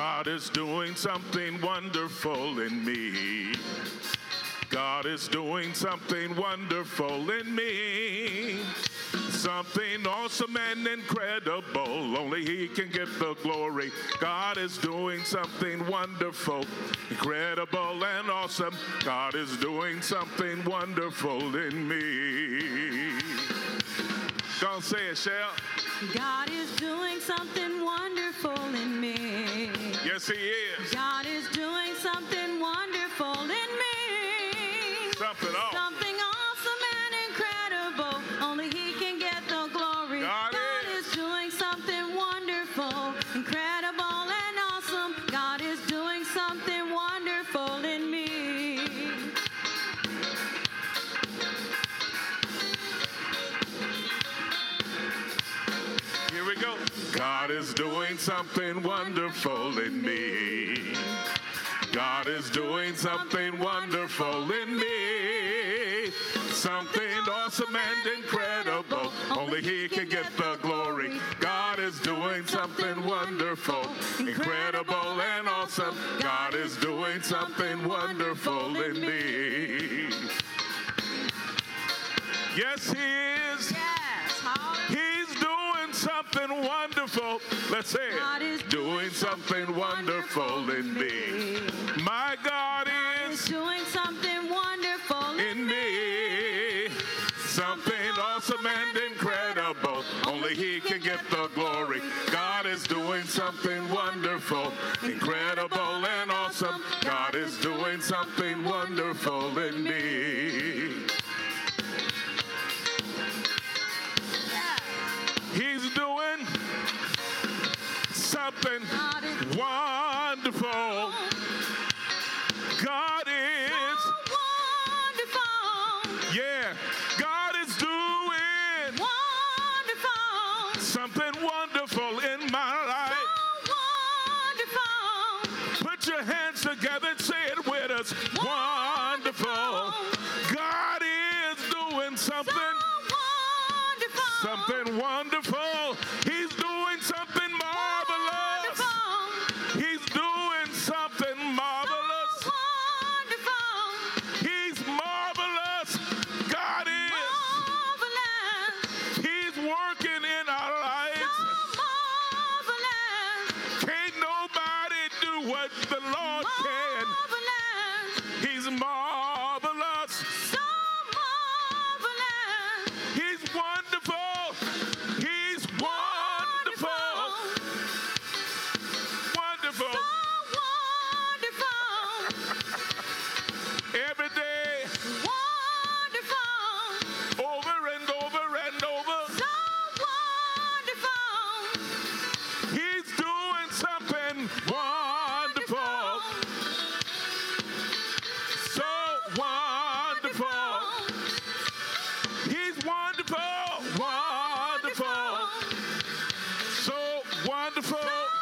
God is doing something wonderful in me. God is doing something wonderful in me. Something awesome and incredible. Only He can get the glory. God is doing something wonderful, incredible and awesome. God is doing something wonderful in me. Go on, say it, Shell. God is doing something wonderful in me. Yes, He is. God is doing something wonderful in me. Something awesome. Something awesome and incredible. Only He can get the glory. God is doing something wonderful, incredible and awesome. God is doing something wonderful in me. Here we go. God is doing something wonderful in me. God is doing something wonderful in me. Something awesome and incredible. Only He can get the glory. God is doing something wonderful, incredible and awesome. God is doing something wonderful in me. Yes, He is. He's doing something wonderful. Let's say it. God is doing something wonderful in me. My God is doing something wonderful in me. Something awesome and incredible. Only He can get the glory. God is doing something wonderful, incredible and awesome. God is doing something wonderful in me. He's doing something wonderful. God is wonderful. Yeah, God is doing wonderful. Something wonderful in my life. Wonderful. Put your hands together and say it with us. Wonderful. God is doing something. Something wonderful. He's doing something marvelous. He's doing something marvelous. He's marvelous. God is. He's working in our lives. Can't nobody do what the Lord can. He's marvelous. He's wonderful. He's wonderful. Wonderful. Every day. Wonderful. Over and over and over. So wonderful. He's doing something wonderful. So wonderful. He's wonderful. Wonderful. So wonderful.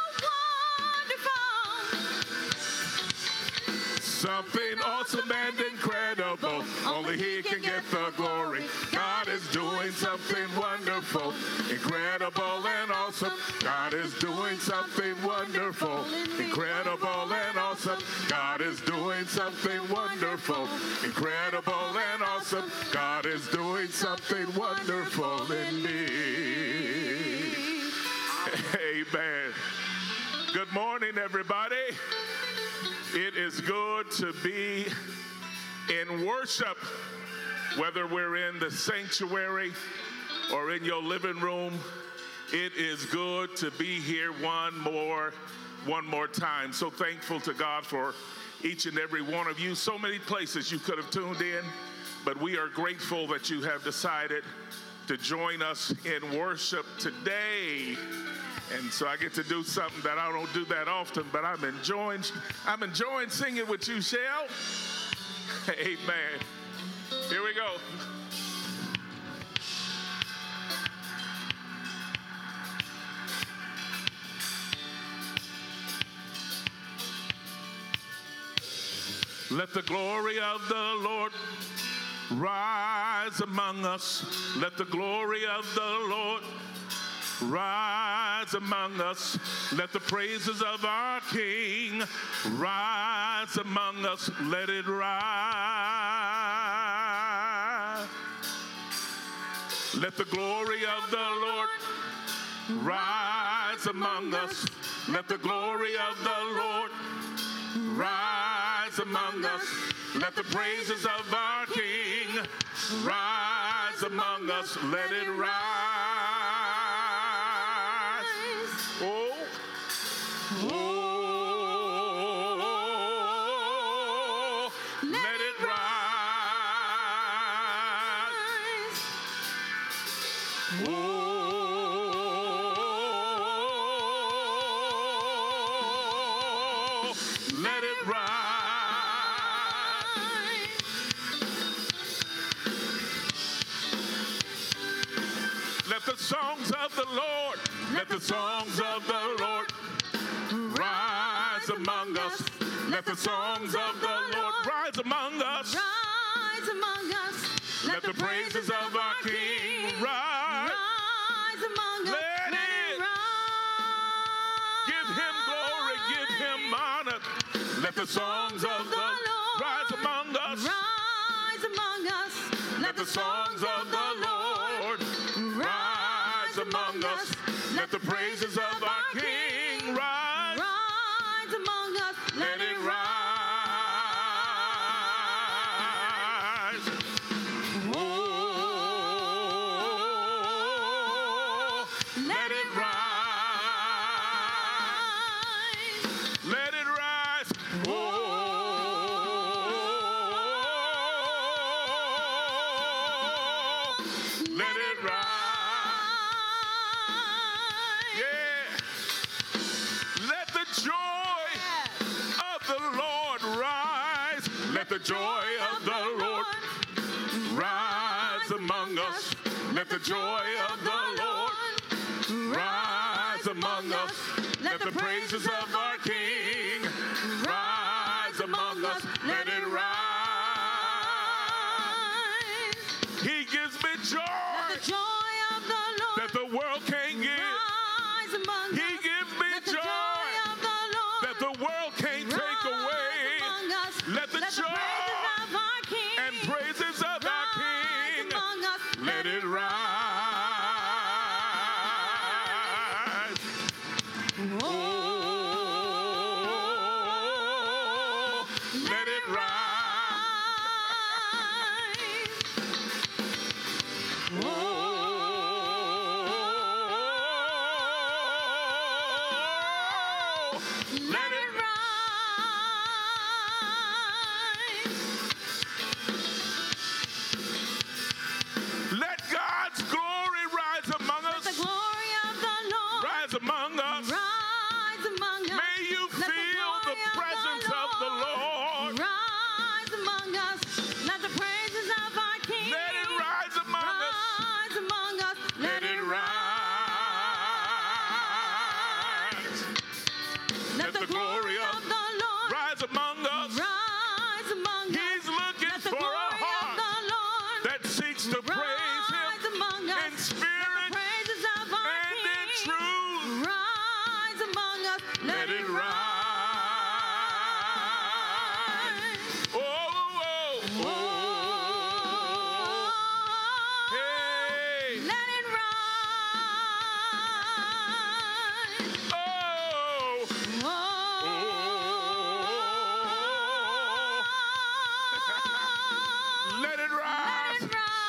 Something awesome and incredible. Only He can get the glory. God is doing something wonderful, incredible and awesome. God is doing something wonderful, incredible and awesome. God is doing something wonderful, incredible and awesome. God is doing something wonderful in me. Amen. Good morning, everybody. It is good to be in worship, whether we're in the sanctuary or in your living room. It is good to be here one more time. So thankful to God for each and every one of you. So many places you could have tuned in, but we are grateful that you have decided to join us in worship today. And so I get to do something that I don't do that often, but I'm enjoying singing with you, Shell. Amen. Here we go. Let the glory of the Lord rise among us. Let the glory of the Lord rise among us. Let the praises of our King rise among us. Let it rise. Let the glory of the Lord rise among us. Let the glory of the Lord rise among us. Let the praises of our King rise among us. Let it rise. Oh, oh, let it rise. Oh. Let it rise. Let the songs of the Lord, let the songs of the Lord rise among us. Let the songs of the Lord rise among us. Rise among us. Let the praises of our King rise. Rise among us. Let it rise. Give him glory, give him honor. Let the songs of the Lord rise among us. Rise among us. Let the songs of the Lord rise among us. Let the praises of our King rise. Rise among us. Let it rise. Oh, let it rise. Let it rise. Oh, let it rise. Yeah. Let the joy of the Lord rise. Let the joy of the Lord rise among us. Let the joy of the Lord rise among us. Let the praises of our King rise among us. Let it rise. He gives me joy The joy of the Lord that the world can't give. rise among He us. gives me Let the joy joy of the Lord that the world can't take away. among us. Let the joy praises of our King and praises of our King, among us. let it rise. Oh, let it rise. Oh, let it rise. Let God's glory rise among Let the us. glory of the Lord Rise among us. rise among us. May you Let feel the glory presence of the Lord. rise among us. Let the praises of our King Let it rise among us. rise among us. Let it rise. Let the glory of the Lord Rise among us. rise among us. He's looking Let the for a glory of heart the Lord that seeks to praise rise him among us. in spirit Praises of our and in King truth. rise among us. Let it rise. Oh, oh, oh. Hey. Let it rise. Oh. Let it rise.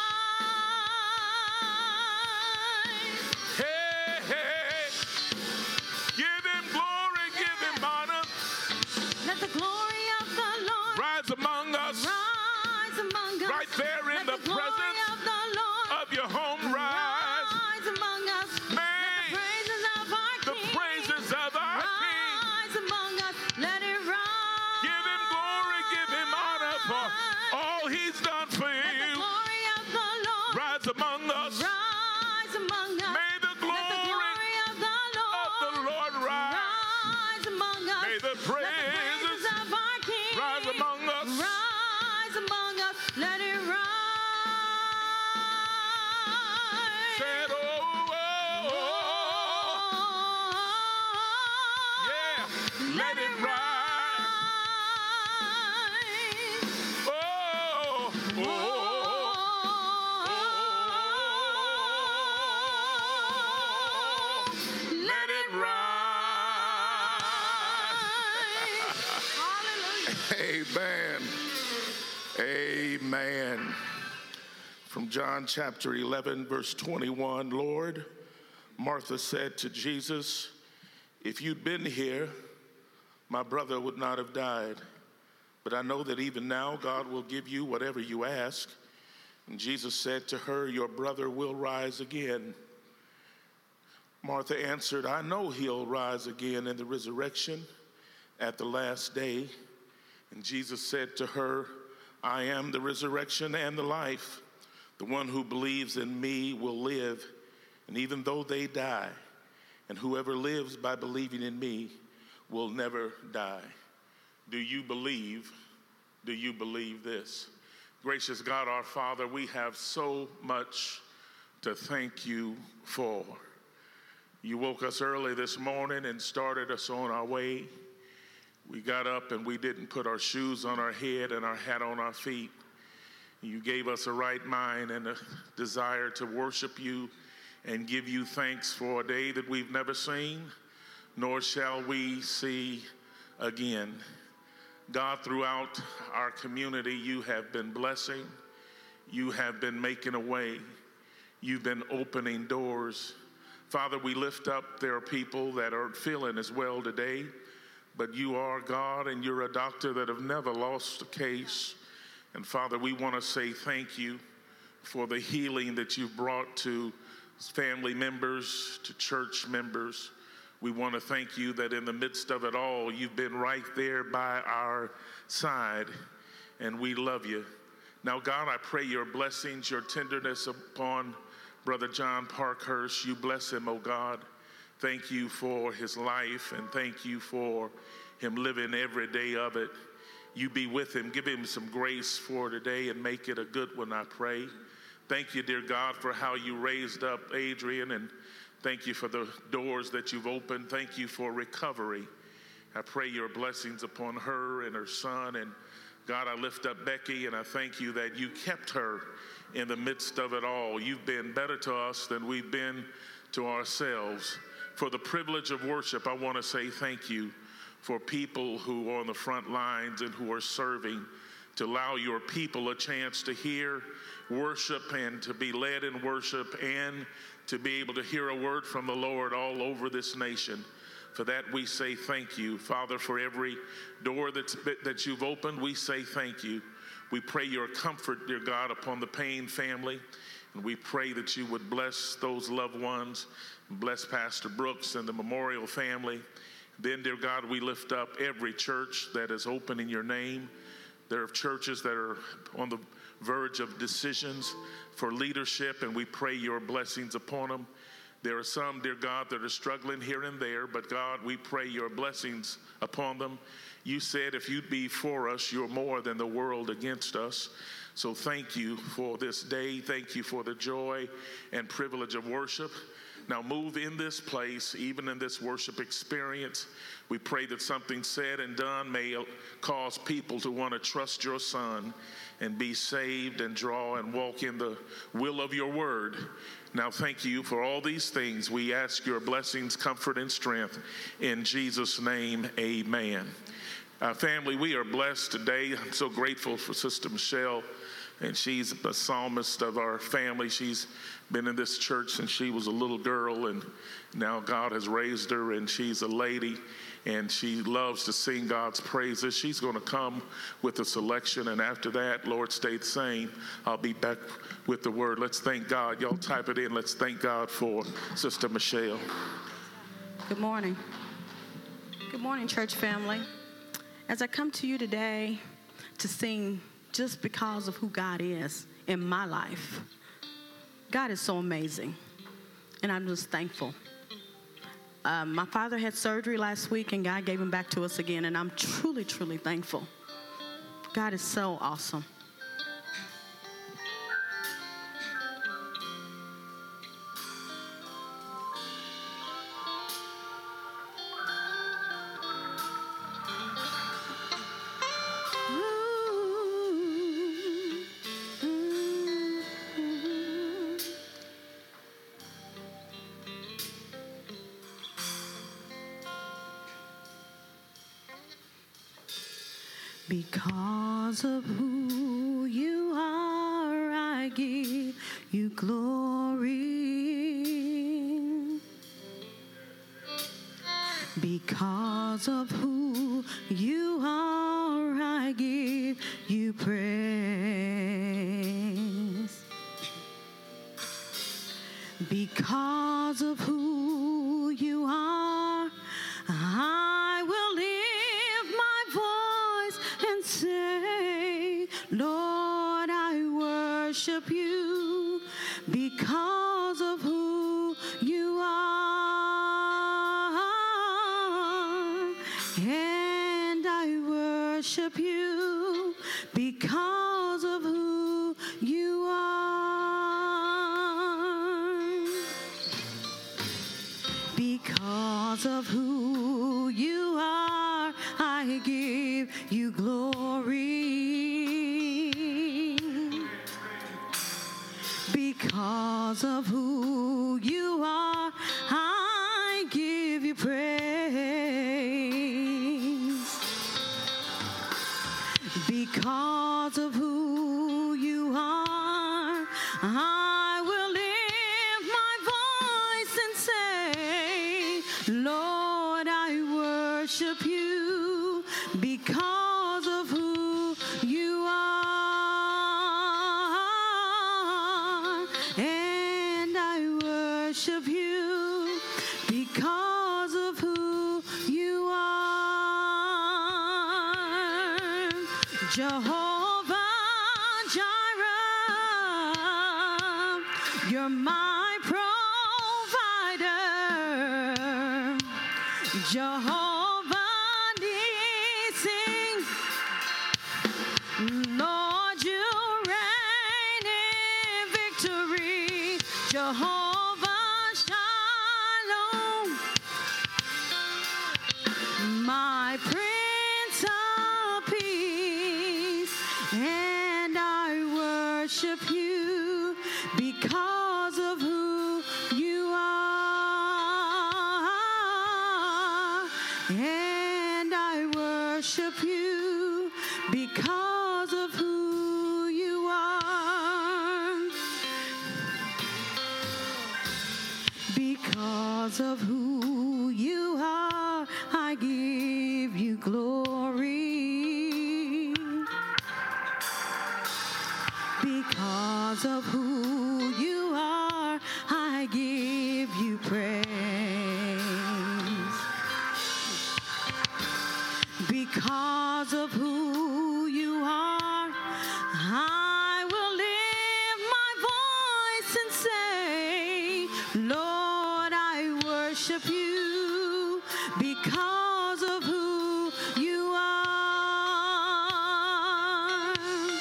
Hey, hey. Give him glory, give him honor. Let the glory of the Lord Rise among us. rise among us. Right there in Let the glory presence of the Lord of your home rise. rise among us. May Let the praises of our the King praises of our King. rise among us. Let it rise. Give him glory, give him honor for all he's done for Let the you. glory of the Lord Rise among us. rise among us. May the Let the glory glory of the of the Lord Lord rise. rise among us. May the Let the praises praises of our King rise among us. rise among us. Let it rise. Said, oh, oh, oh. Amen. Amen. From John chapter 11, verse 21, Lord, Martha said to Jesus, if you'd been here, my brother would not have died. But I know that even now God will give you whatever you ask. And Jesus said to her, your brother will rise again. Martha answered, I know he'll rise again in the resurrection at the last day. And Jesus said to her, I am the resurrection and the life. The one who believes in me will live, and even though they die, and whoever lives by believing in me will never die. Do you believe? Do you believe this? Gracious God, our Father, we have so much to thank you for. You woke us early this morning and started us on our way. We got up and we didn't put our shoes on our head and our hat on our feet. You gave us a right mind and a desire to worship you and give you thanks for a day that we've never seen, nor shall we see again. God, throughout our community, you have been blessing. You have been making a way. You've been opening doors. Father, we lift up, there are people that aren't feeling as well today, but you are God and you're a doctor that have never lost a case. And Father, we want to say thank you for the healing that you've brought to family members, to church members. We want to thank you that in the midst of it all, you've been right there by our side, and we love you. Now, God, I pray your blessings, your tenderness upon Brother John Parkhurst. You bless him, oh God. Thank you for his life, and thank you for him living every day of it. You be with him. Give him some grace for today and make it a good one, I pray. Thank you, dear God, for how you raised up Adrian, and thank you for the doors that you've opened. Thank you for recovery. I pray your blessings upon her and her son. And God, I lift up Becky, and I thank you that you kept her in the midst of it all. You've been better to us than we've been to ourselves. For the privilege of worship, I want to say thank you for people who are on the front lines and who are serving, to allow your people a chance to hear worship and to be led in worship and to be able to hear a word from the Lord all over this nation. For that we say thank you. Father, for every door that you've opened, we say thank you. We pray your comfort, dear God, upon the Payne family. And we pray that you would bless those loved ones, bless Pastor Brooks and the Memorial family. Then, dear God, we lift up every church that is open in your name. There are churches that are on the verge of decisions for leadership, and we pray your blessings upon them. There are some, dear God, that are struggling here and there, but God, we pray your blessings upon them. You said if you'd be for us, you're more than the world against us. So thank you for this day. Thank you for the joy and privilege of worship. Now move in this place, even in this worship experience. We pray that something said and done may cause people to want to trust your Son and be saved and draw and walk in the will of your word. Now thank you for all these things. We ask your blessings, comfort, and strength. In Jesus' name, amen. Family, we are blessed today. I'm so grateful for Sister Michelle, and she's a psalmist of our family. She's been in this church since she was a little girl, and now God has raised her, and she's a lady, and she loves to sing God's praises. She's going to come with a selection, and after that, Lord, stay the same. I'll be back with the word. Let's thank God. Y'all type it in. Let's thank God for Sister Michelle. Good morning. Good morning, church family. As I come to you today to sing just because of who God is in my life, God is so amazing, and I'm just thankful. My father had surgery last week, and God gave him back to us again, and I'm truly, truly thankful. God is so awesome. Because of who you are, I give you glory. Because of who you are, I give you praise. Because of who you are, I will lift my voice and say, Lord, I worship you because of who you are. And I worship you because of who you are. Because of who you are, I give you glory. Because of who you are, I give you praise. Because of who you are, I will lift my voice and say, Lord, I worship you because of who you are. And I worship you because of who you are. Jehovah Jireh, you're my provider. Jehovah Nissi, Lord, you reign in victory. Jehovah Shalom, my Prince of Peace, and I worship you because of who you are. And I worship you because of who you are. Because of who you are, I give you glory. Because of who you are, I give you praise. Because of who you are, I will lift my voice and say, Lord, I worship you because of who you are.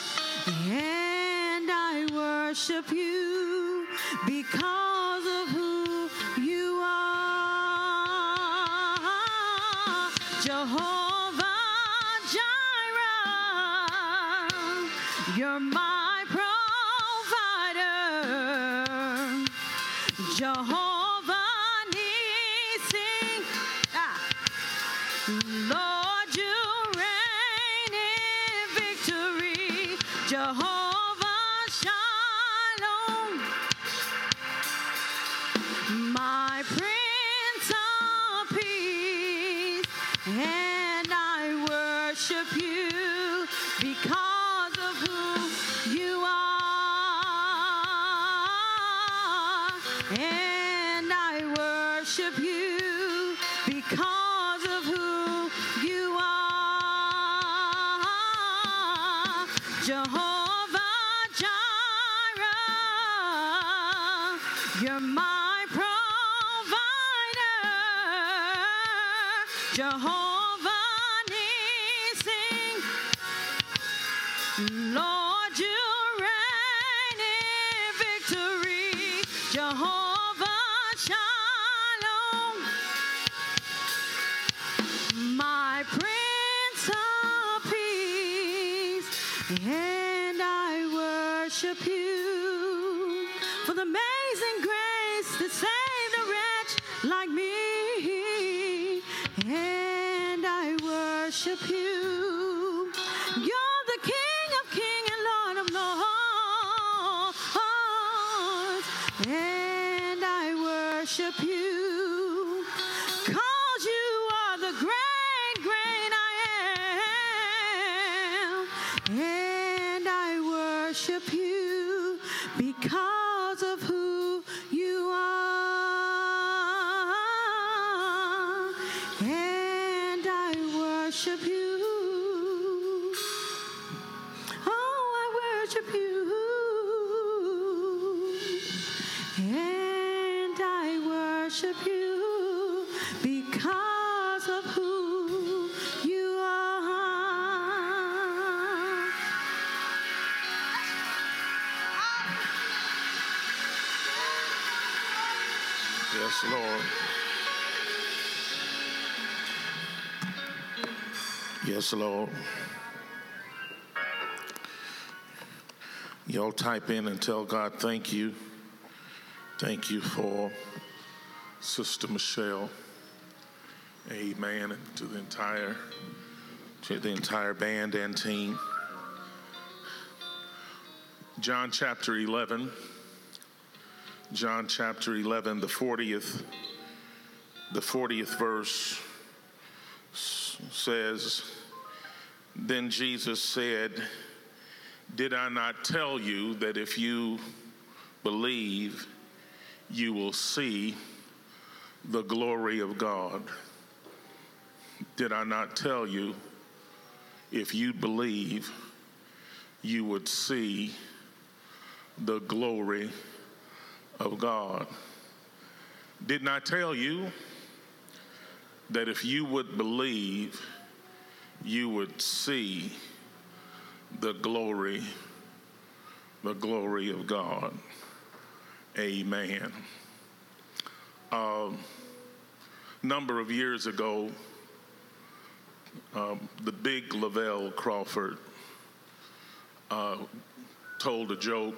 And I worship you because of who you are. Jehovah Jireh, you're my provider. Jehovah Nissi, Lord, you reign in victory. Jehovah Shalom, my Prince of Peace, and I worship you because of who you are. And I worship you because of who you are. Jehovah Jireh, you're my provider. Jehovah Nissi, Lord, you reign in victory. Jehovah Shalom, my Prince of Peace, and I worship you for the amazing grace that saved a wretch like me. And I worship you and I worship you, 'cause you are the great, great I am, and I worship you because of who you are, and I worship you. Oh, I worship you, and I worship you because of who you are. Yes, Lord. Yes, Lord. Y'all type in and tell God thank you. Thank you for Sister Michelle. Amen. And to the entire band and team. John chapter 11. John chapter 11, the 40th verse says, "Then Jesus said, 'Did I not tell you that if you believe, you will see the glory of God?' Did I not tell you, if you believe, you would see the glory of God? Didn't I tell you that if you would believe, you would see the glory of God?" Amen. A number of years ago, the big Lavelle Crawford told a joke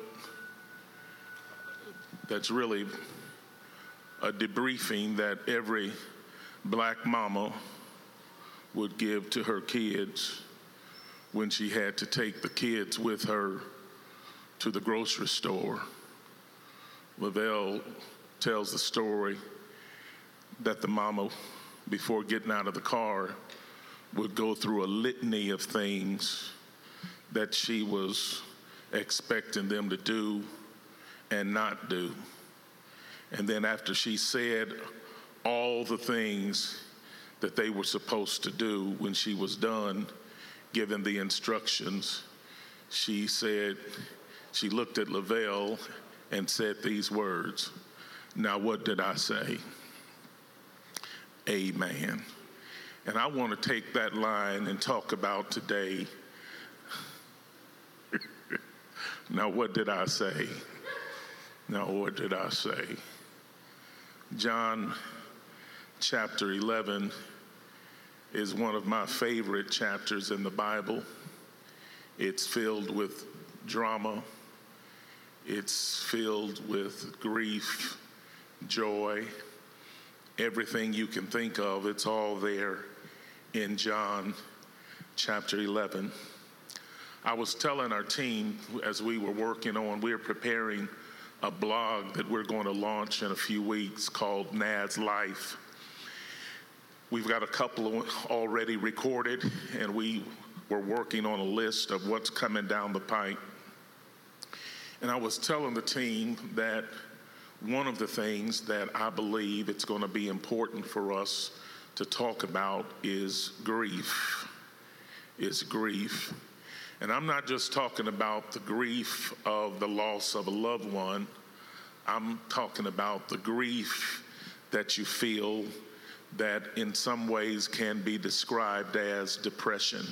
that's really a debriefing that every black mama would give to her kids when she had to take the kids with her to the grocery store. Lavelle tells the story that the mama, before getting out of the car, would go through a litany of things that she was expecting them to do and not do. And then after she said all the things that they were supposed to do, when she was done giving the instructions, she said, she looked at Lavelle and said these words, "Now what did I say?" Amen. And I want to take that line and talk about today. Now what did I say? Now what did I say? John chapter 11 is one of my favorite chapters in the Bible. It's filled with drama. It's filled with grief, joy, everything you can think of. It's all there in John chapter 11. I was telling our team as we were working on, we're preparing a blog that we're going to launch in a few weeks called Nad's Life. We've got a couple already recorded, and we were working on a list of what's coming down the pipe. And I was telling the team that one of the things that I believe it's going to be important for us to talk about is grief. And I'm not just talking about the grief of the loss of a loved one. I'm talking about the grief that you feel that in some ways can be described as depression.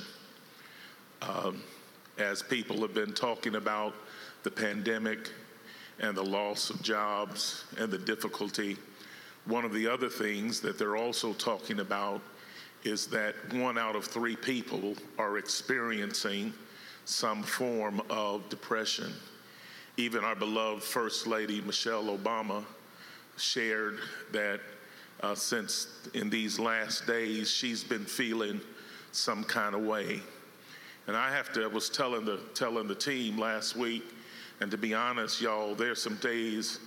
As people have been talking about the pandemic and the loss of jobs and the difficulty, one of the other things that they're also talking about is that 1 out of 3 people are experiencing some form of depression. Even our beloved First Lady Michelle Obama shared that since in these last days she's been feeling some kind of way. And I was telling the team last week, and to be honest, y'all, there's some days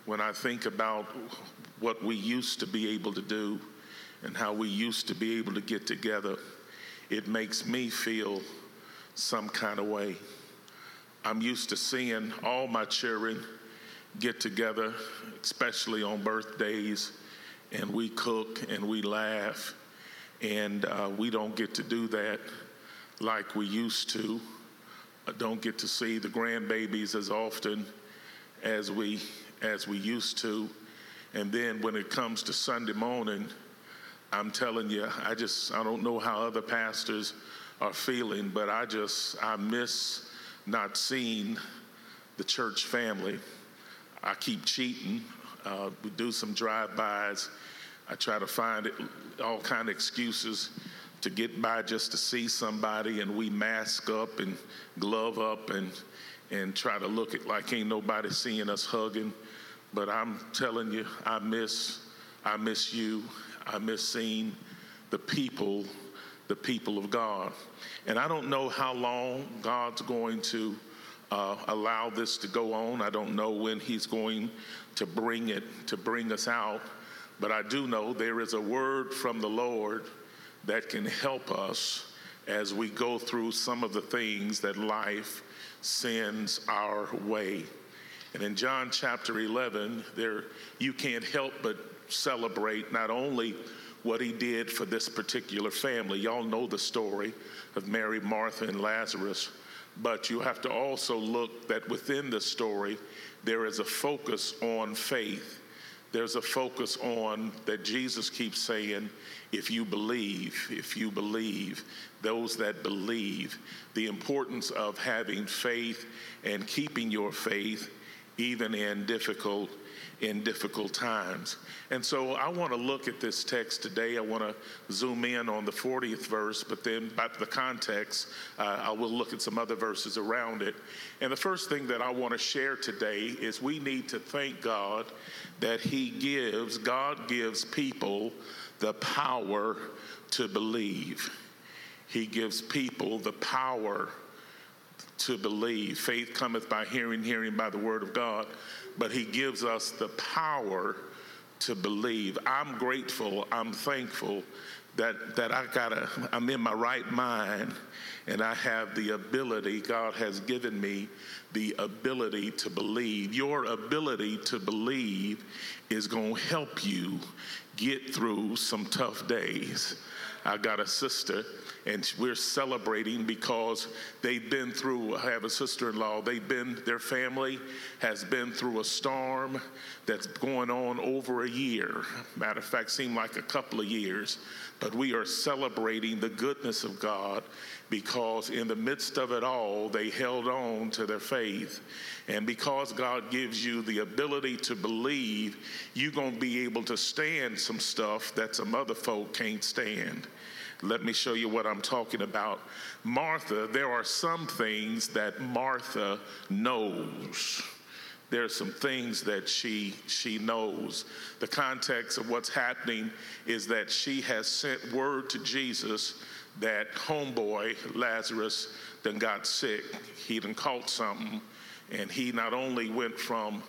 when I think about what we used to be able to do and how we used to be able to get together, it makes me feel some kind of way. I'm used to seeing all my children get together, especially on birthdays, and we cook and we laugh, and we don't get to do that like we used to. I don't get to see the grandbabies as often as we used to. And then when it comes to Sunday morning, I'm telling you, I don't know how other pastors are feeling, but I miss not seeing the church family. I keep cheating. We do some drive-bys. I try to find all kind of excuses to get by just to see somebody, and we mask up and glove up and try to look like ain't nobody seeing us hugging. But I'm telling you, I miss you. I miss seeing the people of God. And I don't know how long God's going to allow this to go on. I don't know when he's going to bring us out. But I do know there is a word from the Lord that can help us as we go through some of the things that life sends our way. And in John chapter 11, you can't help but celebrate not only what he did for this particular family. Y'all know the story of Mary, Martha, and Lazarus. But you have to also look that within the story, there is a focus on faith. There's a focus on that Jesus keeps saying, if you believe, those that believe, the importance of having faith and keeping your faith even in difficult times. And so I want to look at this text today. I want to zoom in on the 40th verse, but then by the context, I will look at some other verses around it. And the first thing that I want to share today is we need to thank God that God gives people the power to believe. He gives people the power to believe. Faith cometh by hearing, hearing by the word of God. But he gives us the power to believe. I'm grateful, I'm thankful that I'm in my right mind and I have the ability, God has given me the ability to believe. Your ability to believe is going to help you get through some tough days. I got a sister, and we're celebrating because they've been through, I have a sister-in-law, their family has been through a storm that's going on over a year. Matter of fact, seemed like a couple of years. But we are celebrating the goodness of God because in the midst of it all, they held on to their faith. And because God gives you the ability to believe, you're going to be able to stand some stuff that some other folk can't stand. Let me show you what I'm talking about. Martha, there are some things that Martha knows. There are some things that she knows. The context of what's happening is that she has sent word to Jesus that homeboy Lazarus done got sick. He done caught something, and he not only went from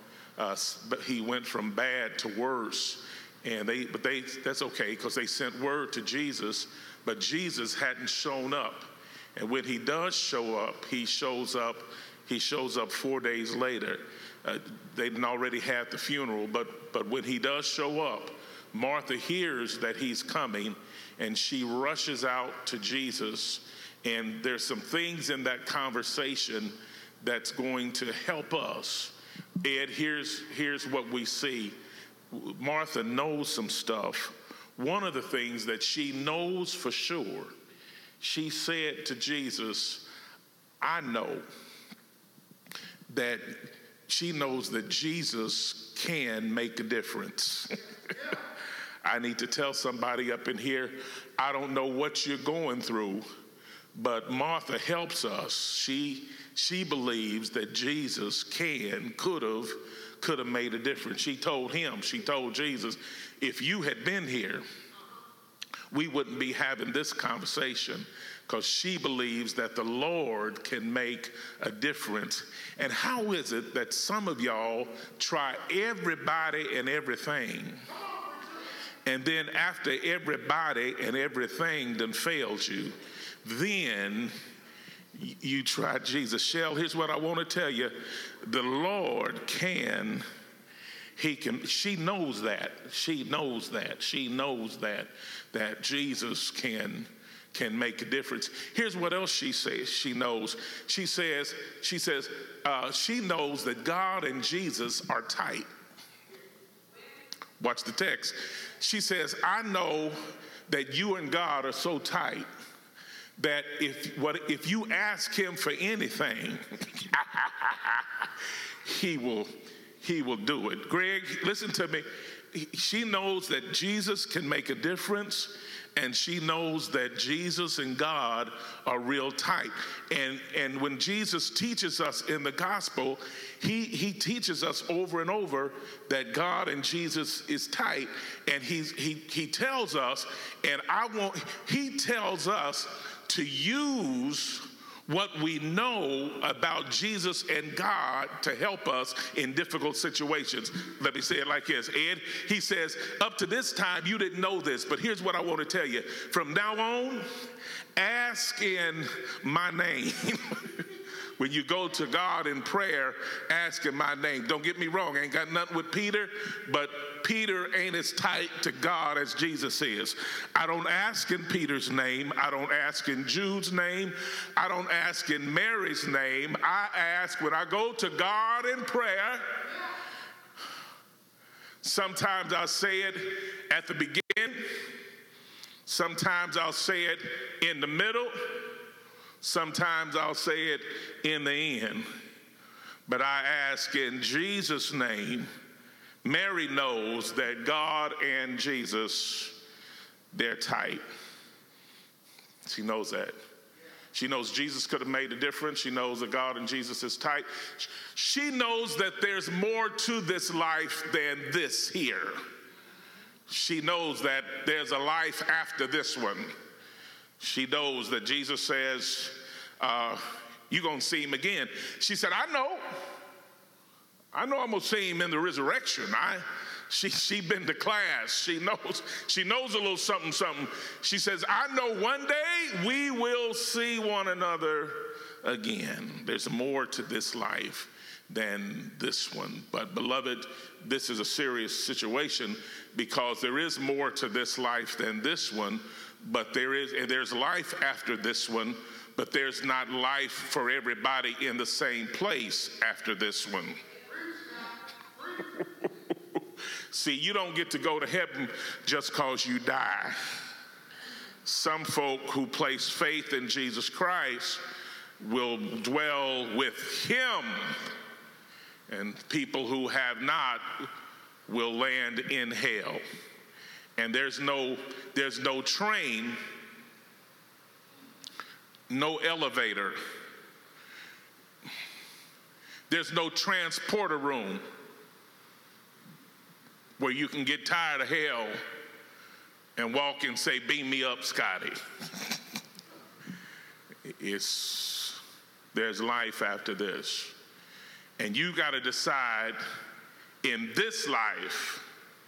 bad to worse. And that's okay because they sent word to Jesus, but Jesus hadn't shown up. And when he does show up, he shows up 4 days later. They didn't already have the funeral, but when he does show up, Martha hears that he's coming, and she rushes out to Jesus. And there's some things in that conversation that's going to help us. Ed, here's what we see. Martha knows some stuff. One of the things that she knows for sure, she said to Jesus, I know that she knows that Jesus can make a difference. I need to tell somebody up in here, I don't know what you're going through, but Martha helps us. She believes that Jesus could have made a difference. She told Jesus, if you had been here, we wouldn't be having this conversation. because she believes that the Lord can make a difference. And how is it that some of y'all try everybody and everything, and then after everybody and everything done failed you, then you try Jesus? Shell, here's what I want to tell you. The Lord can. He can. She knows that. She knows that. She knows that Jesus can make a difference. Here's what else she says. She knows. She says she knows that God and Jesus are tight. Watch the text. She says, I know that you and God are so tight that if you ask him for anything, he will do it. Greg, listen to me. She knows that Jesus can make a difference, and she knows that Jesus and God are real tight. And when Jesus teaches us in the gospel, he teaches us over and over that God and Jesus is tight. And he tells us, he tells us to use what we know about Jesus and God to help us in difficult situations. Let me say it like this. Ed, he says, up to this time, you didn't know this, but here's what I want to tell you. From now on, ask in my name. When you go to God in prayer, ask in my name. Don't get me wrong, I ain't got nothing with Peter, but Peter ain't as tight to God as Jesus is. I don't ask in Peter's name. I don't ask in Jude's name. I don't ask in Mary's name. I ask when I go to God in prayer. Sometimes I'll say it at the beginning. Sometimes I'll say it in the middle. Sometimes I'll say it in the end. But I ask in Jesus' name. Mary knows that God and Jesus, they're tight. She knows that. She knows Jesus could have made a difference. She knows that God and Jesus is tight. She knows that there's more to this life than this here. She knows that there's a life after this one. She knows that Jesus says, you're going to see him again. She said, I know I'm going to see him in the resurrection. She been to class. She knows a little something. She says, I know one day we will see one another again. There's more to this life than this one. But beloved, this is a serious situation because there is more to this life than this one. But there's life after this one, but there's not life for everybody in the same place after this one. See, you don't get to go to heaven just because you die. Some folk who place faith in Jesus Christ will dwell with him, and people who have not will land in hell. And there's no train, no elevator, there's no transporter room where you can get tired of hell and walk and say, beam me up, Scotty. There's life after this. And you got to decide in this life,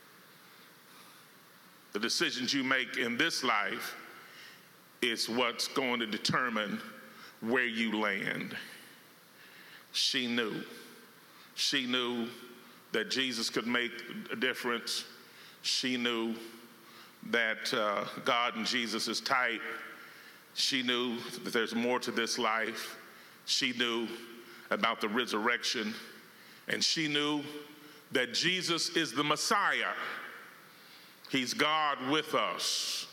the decisions you make in this life is what's going to determine where you land. She knew that Jesus could make a difference. She knew that God and Jesus is tight. She knew that there's more to this life. She knew about the resurrection. And she knew that Jesus is the Messiah. He's God with us.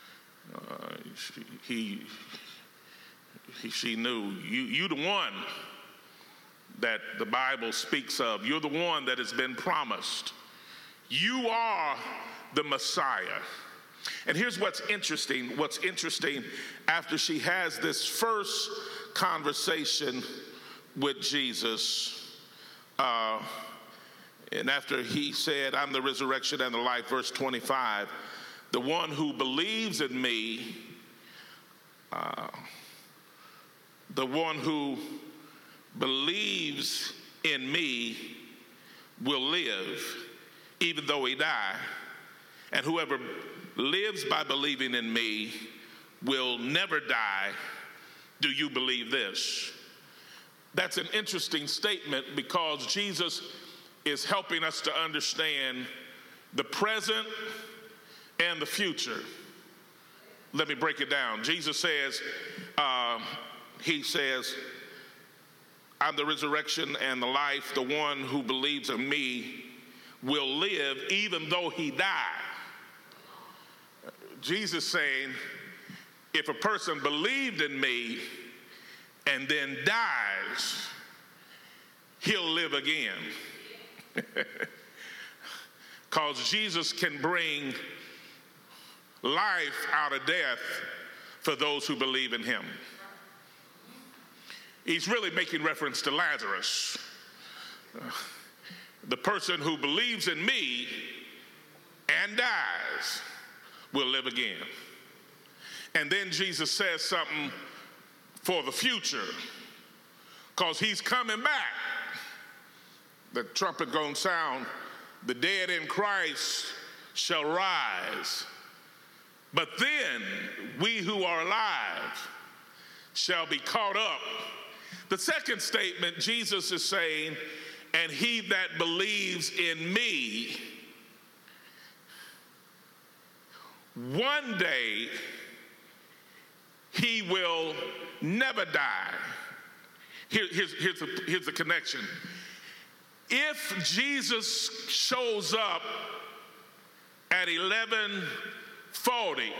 She knew, you the one that the Bible speaks of. You're the one that has been promised. You are the Messiah. And here's what's interesting. What's interesting, after she has this first conversation with Jesus, and after he said, I'm the resurrection and the life, verse 25, the one who believes in me, The one who believes in me will live even though he die. And whoever lives by believing in me will never die. Do you believe this? That's an interesting statement because Jesus is helping us to understand the present and the future. Let me break it down. Jesus says, he says, I'm the resurrection and the life. The one who believes in me will live even though he die. Jesus saying, if a person believed in me and then dies, he'll live again. Because Jesus can bring life out of death for those who believe in him. He's really making reference to Lazarus. The person who believes in me and dies will live again. And then Jesus says something for the future, because he's coming back. The trumpet gonna sound, the dead in Christ shall rise. But then we who are alive shall be caught up. The second statement, Jesus is saying, and he that believes in me, one day he will never die. Here's the connection. If Jesus shows up at 11:40,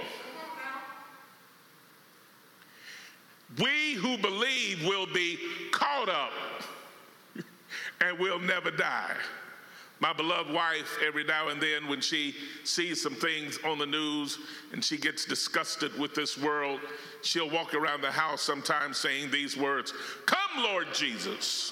we who believe will be caught up and will never die. My beloved wife, every now and then when she sees some things on the news and she gets disgusted with this world, she'll walk around the house sometimes saying these words, "Come, Lord Jesus.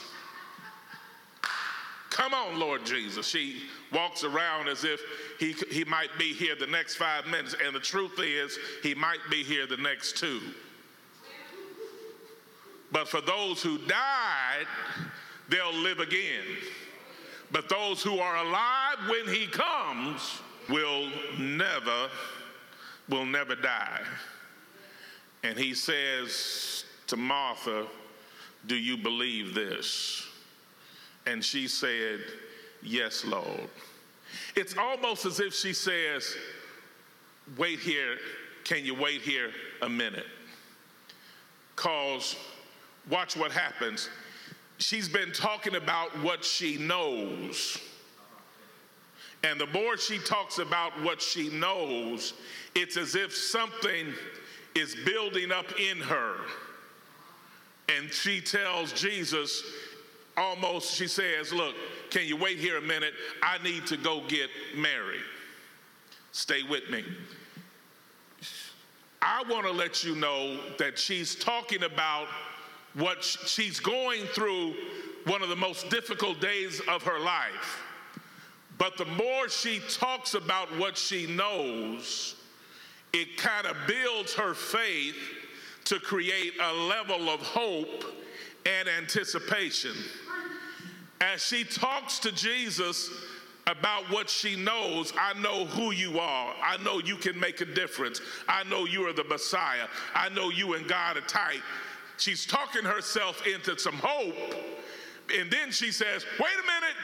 Come on, Lord Jesus." She walks around as if he might be here the next 5 minutes, and the truth is he might be here the next 2. But for those who died, they'll live again. But those who are alive when he comes will never die. And he says to Martha, "Do you believe this?" And she said, "Yes, Lord." It's almost as if she says, "Wait here, can you wait here a minute?" Because watch what happens. She's been talking about what she knows. And the more she talks about what she knows, it's as if something is building up in her. And she tells Jesus, almost, she says, "Look, can you wait here a minute? I need to go get Mary. Stay with me." I want to let you know that she's talking about what she's going through, one of the most difficult days of her life. But the more she talks about what she knows, it kind of builds her faith to create a level of hope and anticipation. As she talks to Jesus about what she knows, "I know who you are. I know you can make a difference. I know you are the Messiah. I know you and God are tight." She's talking herself into some hope. And then she says, "Wait a minute.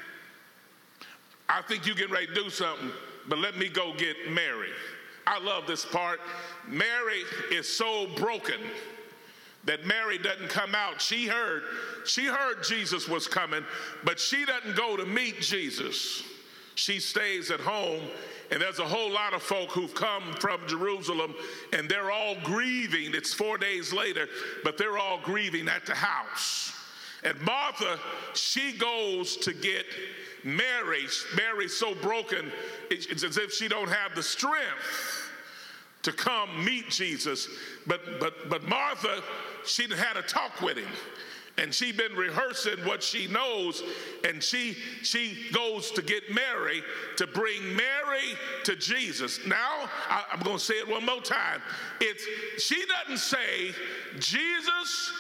I think you're getting ready to do something, but let me go get Mary." I love this part. Mary is so broken that Mary doesn't come out. She heard Jesus was coming, but she doesn't go to meet Jesus. She stays at home. And there's a whole lot of folk who've come from Jerusalem, and they're all grieving. It's 4 days later, but they're all grieving at the house. And Martha, she goes to get Mary. Mary's so broken, it's as if she don't have the strength to come meet Jesus. But Martha, she had a talk with him. And she been rehearsing what she knows, and she goes to get Mary to bring Mary to Jesus. Now, I'm going to say it one more time. She doesn't say, Jesus,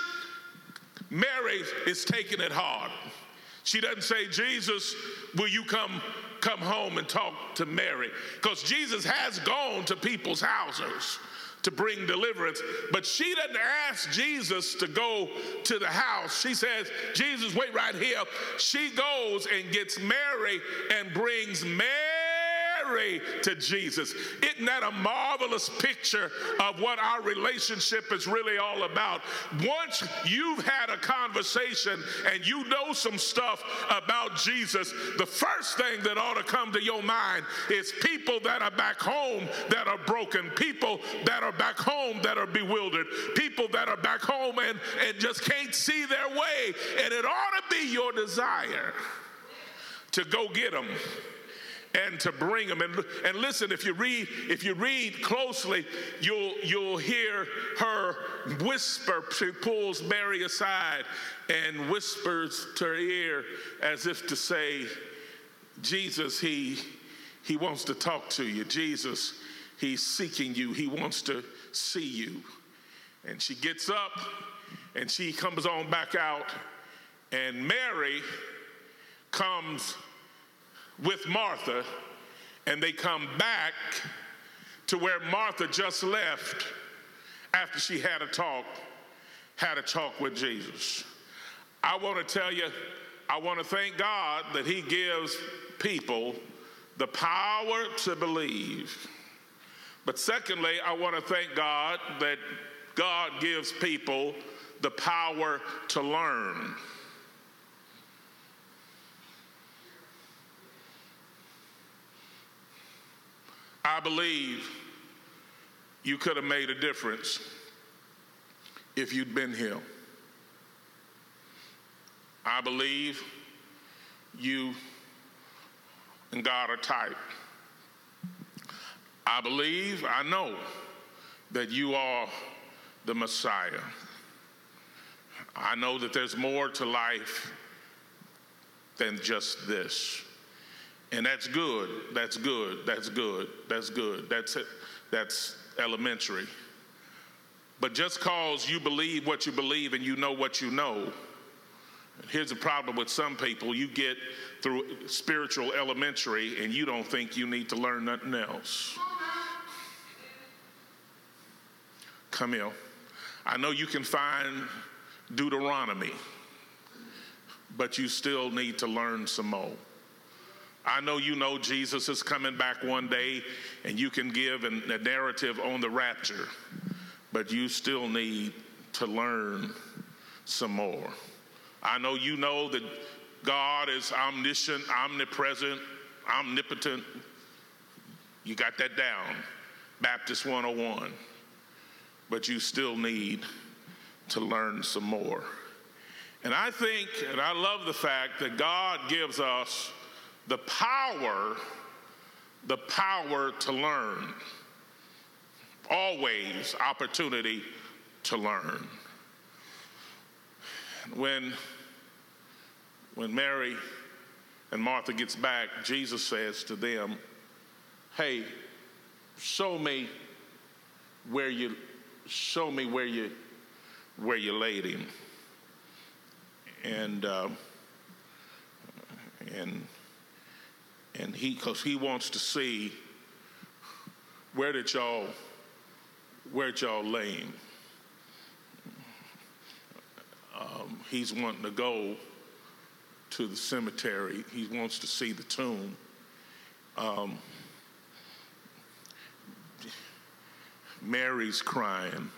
Mary is taking it hard. She doesn't say, Jesus, will you come home and talk to Mary? Because Jesus has gone to people's houses to bring deliverance, but she doesn't ask Jesus to go to the house. She says, Jesus, wait right here. She goes and gets Mary and brings Mary to Jesus. Isn't that a marvelous picture of what our relationship is really all about? Once you've had a conversation and you know some stuff about Jesus, the first thing that ought to come to your mind is people that are back home that are broken, people that are back home that are bewildered, people that are back home and just can't see their way. And it ought to be your desire to go get them and to bring them. And listen, if you read closely, you'll hear her whisper. She pulls Mary aside and whispers to her ear as if to say, Jesus, he wants to talk to you. Jesus, he's seeking you. He wants to see you. And she gets up and she comes on back out, and Mary comes with Martha, and they come back to where Martha just left after she had a talk with Jesus. I want to tell you, I want to thank God that he gives people the power to believe. But secondly, I want to thank God that God gives people the power to learn. I believe you could have made a difference if you'd been here. I believe you and God are tight. I know that you are the Messiah. I know that there's more to life than just this. And that's good, that's good, that's good, that's good. That's it. That's elementary. But just cause you believe what you believe and you know what you know, here's the problem with some people. You get through spiritual elementary and you don't think you need to learn nothing else. Come here. I know you can find Deuteronomy, but you still need to learn some more. I know you know Jesus is coming back one day, and you can give a narrative on the rapture, but you still need to learn some more. I know you know that God is omniscient, omnipresent, omnipotent. You got that down, Baptist 101. But you still need to learn some more. And I think, and I love the fact that God gives us the power to learn. Always opportunity to learn. When Mary and Martha gets back, Jesus says to them, hey, show me where you laid him. And because he wants to see where'd y'all lay him. He's wanting to go to the cemetery. He wants to see the tomb. Mary's crying.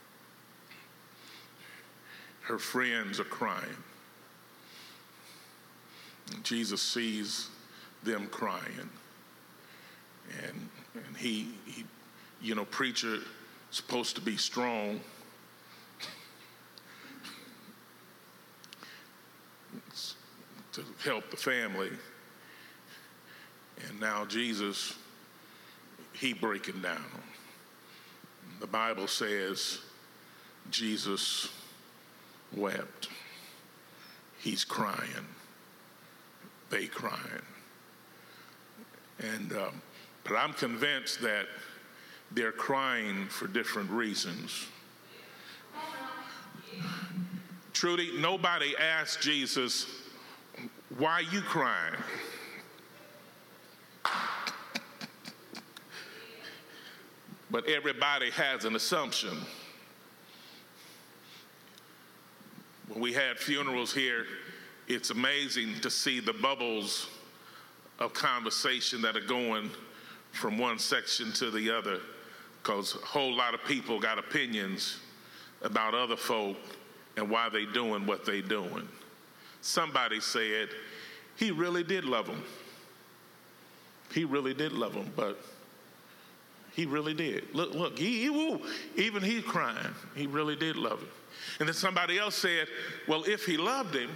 Her friends are crying. Jesus sees them crying. And he preacher supposed to be strong. To help the family. And now Jesus, he breaking down. The Bible says Jesus wept. he's crying. They crying. And but I'm convinced that they're crying for different reasons. Trudy, nobody asked Jesus, why are you crying? But everybody has an assumption. When we had funerals here, it's amazing to see the bubbles of conversation that are going from one section to the other, because a whole lot of people got opinions about other folk and why they doing what they doing. Somebody said, he really did love them. He really did love them, but he really did. Look, even he's crying. He really did love him. And then somebody else said, well, if he loved him,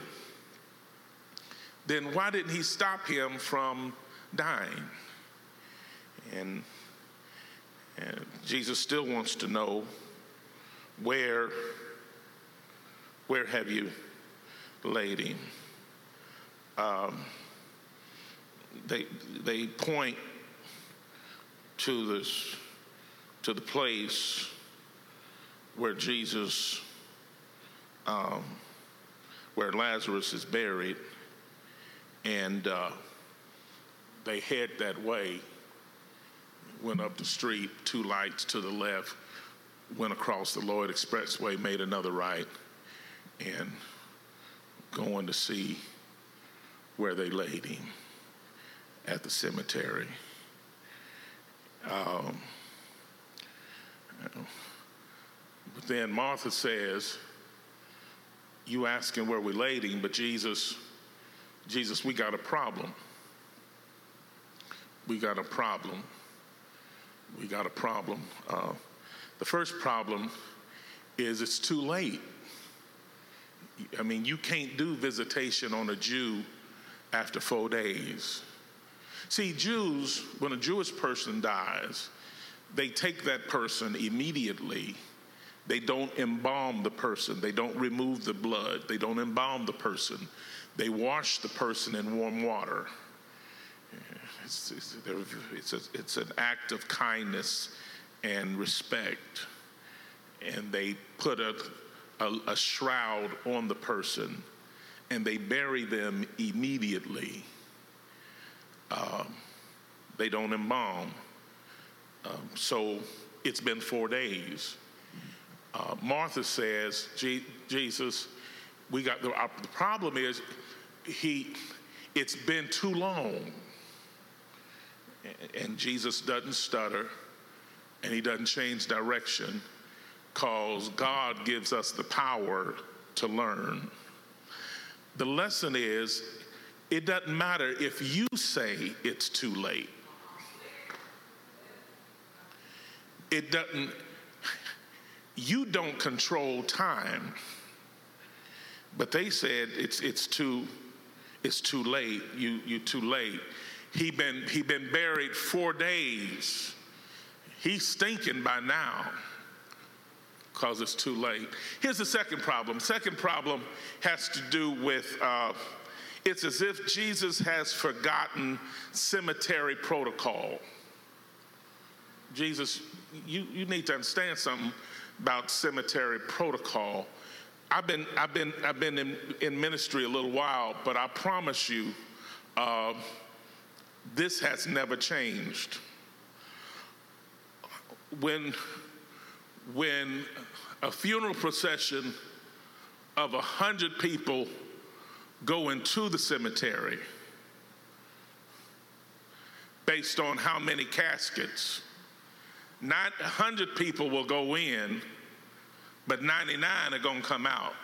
then why didn't he stop him from dying? And Jesus still wants to know, where have you laid him? They point to the place where Jesus, where Lazarus is buried, and they head that way, went up the street, 2 lights to the left, went across the Lloyd Expressway, made another right, and going to see where they laid him at the cemetery. But then Martha says, you asking where we laid him, but Jesus, we got a problem. We got a problem. We got a problem. The first problem is it's too late. I mean, you can't do visitation on a Jew after 4 days. See, Jews, when a Jewish person dies, they take that person immediately. They don't embalm the person. They don't remove the blood. They don't embalm the person. They wash the person in warm water. It's an act of kindness and respect. And they put a shroud on the person, and they bury them immediately. They don't embalm. So it's been 4 days. Martha says, Jesus, we got the problem is it's been too long. And Jesus doesn't stutter, and he doesn't change direction, because God gives us the power to learn. The lesson is, it doesn't matter if you say it's too late. You don't control time. But they said it's too late. You're too late. He been buried 4 days. He's stinking by now, because it's too late. Here's the second problem. Second problem has to do with, it's as if Jesus has forgotten cemetery protocol. Jesus, you need to understand something about cemetery protocol. I've been in ministry a little while, but I promise you, this has never changed. When a funeral procession of 100 people go into the cemetery, based on how many caskets, not 100 people will go in, but 99 are going to come out.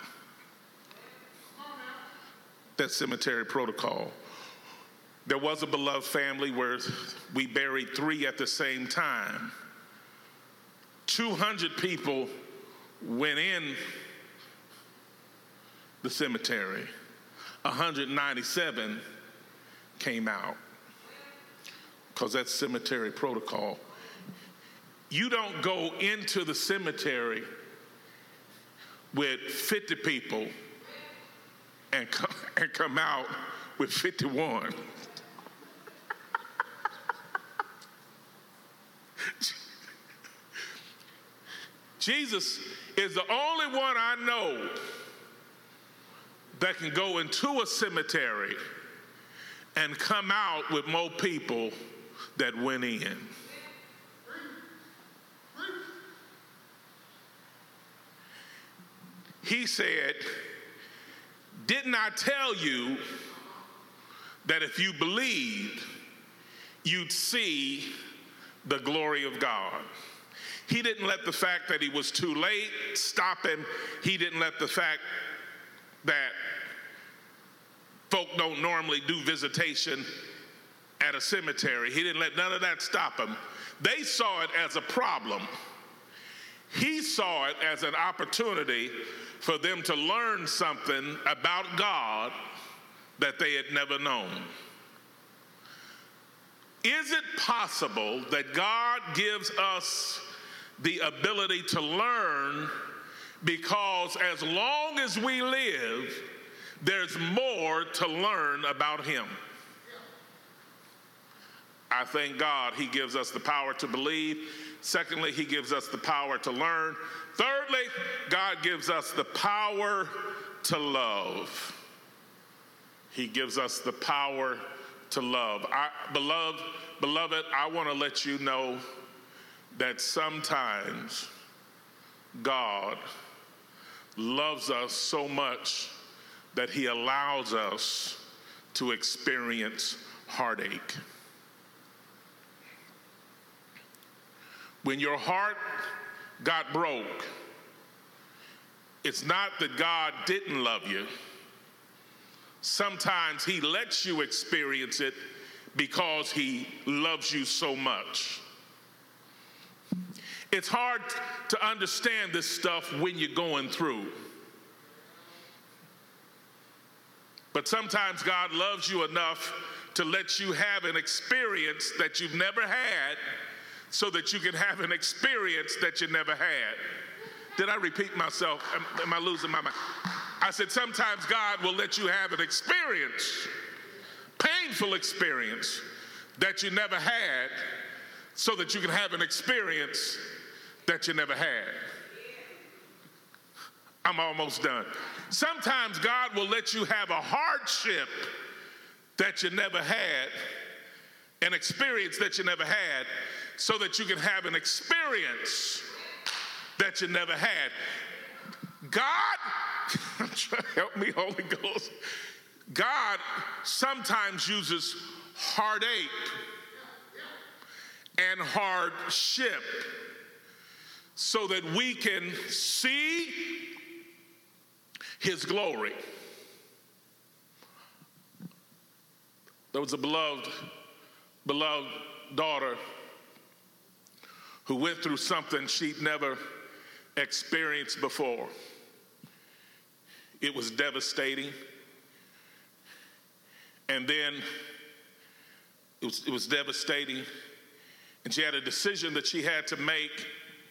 That's cemetery protocol. There was a beloved family where we buried 3 at the same time. 200 people went in the cemetery. 197 came out, because that's cemetery protocol. You don't go into the cemetery with 50 people and and come out with 51. Jesus is the only one I know that can go into a cemetery and come out with more people that went in. He said, "Didn't I tell you that if you believed, you'd see the glory of God?" He didn't let the fact that he was too late stop him. He didn't let the fact that folk don't normally do visitation at a cemetery. He didn't let none of that stop him. They saw it as a problem. He saw it as an opportunity for them to learn something about God that they had never known. Is it possible that God gives us the ability to learn because as long as we live, there's more to learn about him? I thank God he gives us the power to believe. Secondly, he gives us the power to learn. Thirdly, God gives us the power to love. He gives us the power to love. Beloved, I want to let you know that sometimes God loves us so much that he allows us to experience heartache. When your heart got broke, it's not that God didn't love you. Sometimes he lets you experience it because he loves you so much. It's hard to understand this stuff when you're going through. But sometimes God loves you enough to let you have an experience that you've never had so that you can have an experience that you never had. Did I repeat myself? Am I losing my mind? I said sometimes God will let you have an experience, painful experience that you never had so that you can have an experience that you never had. I'm almost done. Sometimes God will let you have a hardship that you never had, an experience that you never had, so that you can have an experience that you never had. God, help me, Holy Ghost. God sometimes uses heartache and hardship so that we can see his glory. There was a beloved daughter who went through something she'd never experienced before. It was devastating. And then it was devastating. And she had a decision that she had to make,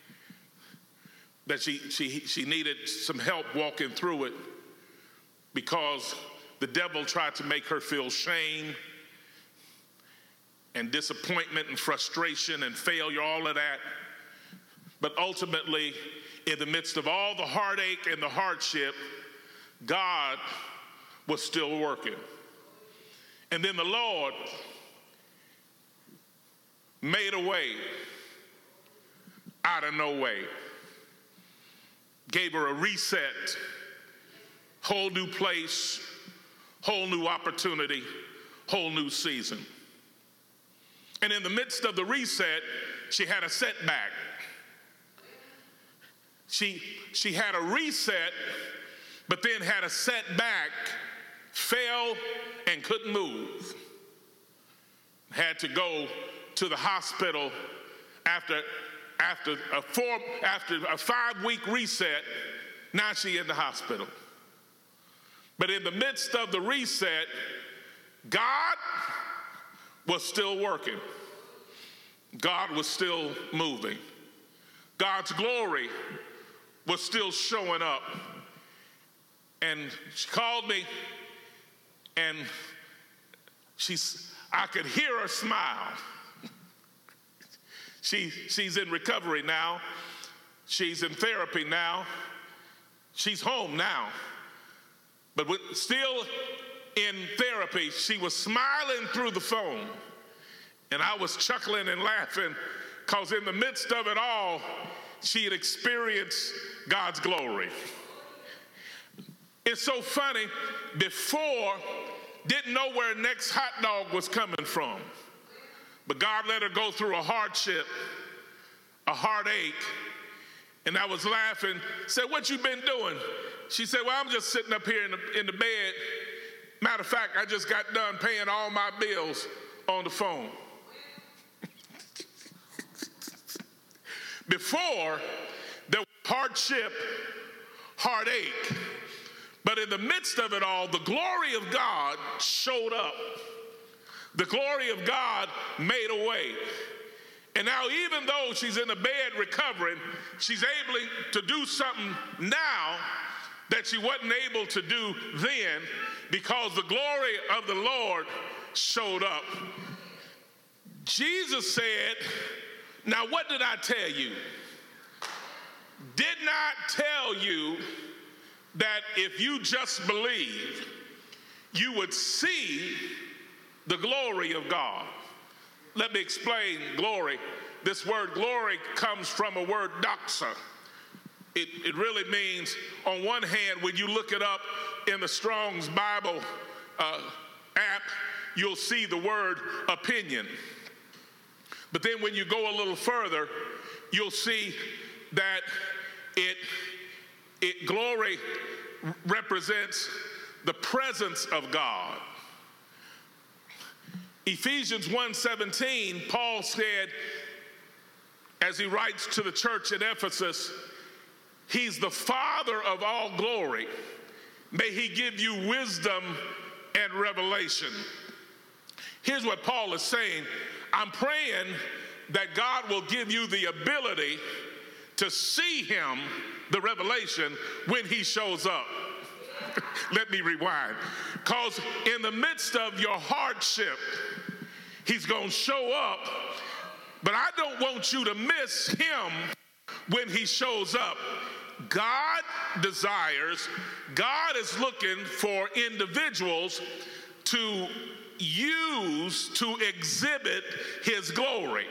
that she needed some help walking through it because the devil tried to make her feel shame and disappointment and frustration and failure, all of that. But ultimately, in the midst of all the heartache and the hardship, God was still working. And then the Lord made a way out of no way. Gave her a reset, whole new place, whole new opportunity, whole new season. And in the midst of the reset, she had a setback. She had a reset, but then had a setback, fell and couldn't move. Had to go to the hospital after a 5-week reset. Now she in the hospital. But in the midst of the reset, God was still working. God was still moving. God's glory was still showing up. And she called me And I could hear her smile. She's in recovery now. She's in therapy now. She's home now. But still in therapy, she was smiling through the phone. And I was chuckling and laughing because in the midst of it all, she had experienced God's glory. It's so funny, before, didn't know where next hot dog was coming from. But God let her go through a hardship, a heartache. And I was laughing, said, "What you been doing?" She said, "Well, I'm just sitting up here in the bed. Matter of fact, I just got done paying all my bills on the phone." Before, there was hardship, heartache. But in the midst of it all, the glory of God showed up. The glory of God made a way. And now, even though she's in the bed recovering, she's able to do something now that she wasn't able to do then, because the glory of the Lord showed up. Jesus said, "Now what did I tell you? Did not tell you that if you just believed, you would see the glory of God?" Let me explain glory. This word glory comes from a word doxa. It really means, on one hand, when you look it up in the Strong's Bible app, you'll see the word opinion. But then when you go a little further, you'll see that glory represents the presence of God. Ephesians 1:17, Paul said, as he writes to the church at Ephesus, "He's the Father of all glory. May he give you wisdom and revelation." Here's what Paul is saying. I'm praying that God will give you the ability to see him, the revelation, when he shows up. Let me rewind. Because in the midst of your hardship, he's going to show up. But I don't want you to miss him when he shows up. God desires, God is looking for individuals to use, to exhibit his glory.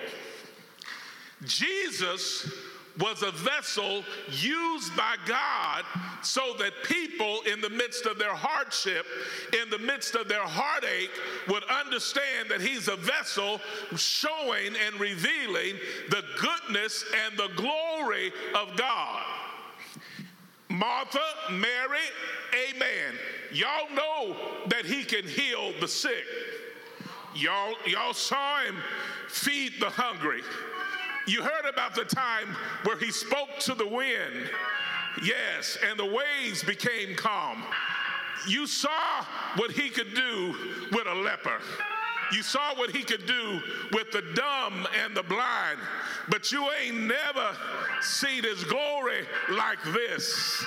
Jesus was a vessel used by God so that people in the midst of their hardship, in the midst of their heartache, would understand that he's a vessel showing and revealing the goodness and the glory of God. Martha, Mary, amen. Y'all know that he can heal the sick. Y'all saw him feed the hungry. You heard about the time where he spoke to the wind. Yes, and the waves became calm. You saw what he could do with a leper. You saw what he could do with the dumb and the blind. But you ain't never seen his glory like this.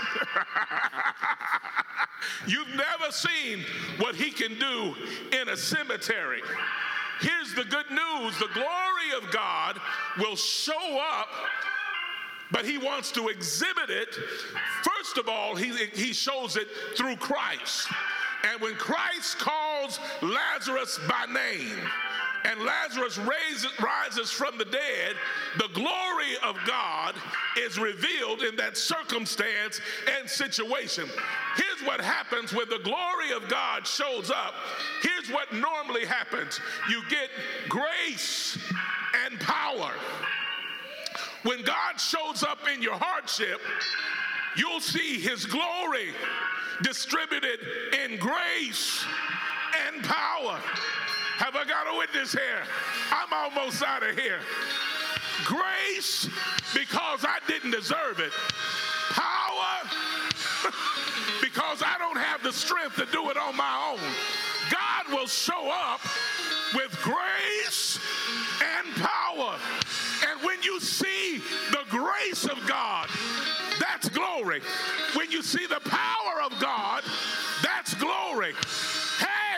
You've never seen what he can do in a cemetery. Here's the good news. The glory of God will show up, but he wants to exhibit it. First of all, he shows it through Christ. And when Christ calls Lazarus by name, and Lazarus rises from the dead, the glory of God is revealed in that circumstance and situation. Here's what happens when the glory of God shows up. Here's what normally happens. You get grace and power. When God shows up in your hardship, you'll see his glory distributed in grace and power. Have I got a witness here? I'm almost out of here. Grace, because I didn't deserve it. Power, because I don't have the strength to do it on my own. God will show up with grace and power. And when you see the grace of God, that's glory. When you see the power of God, that's glory. Hey!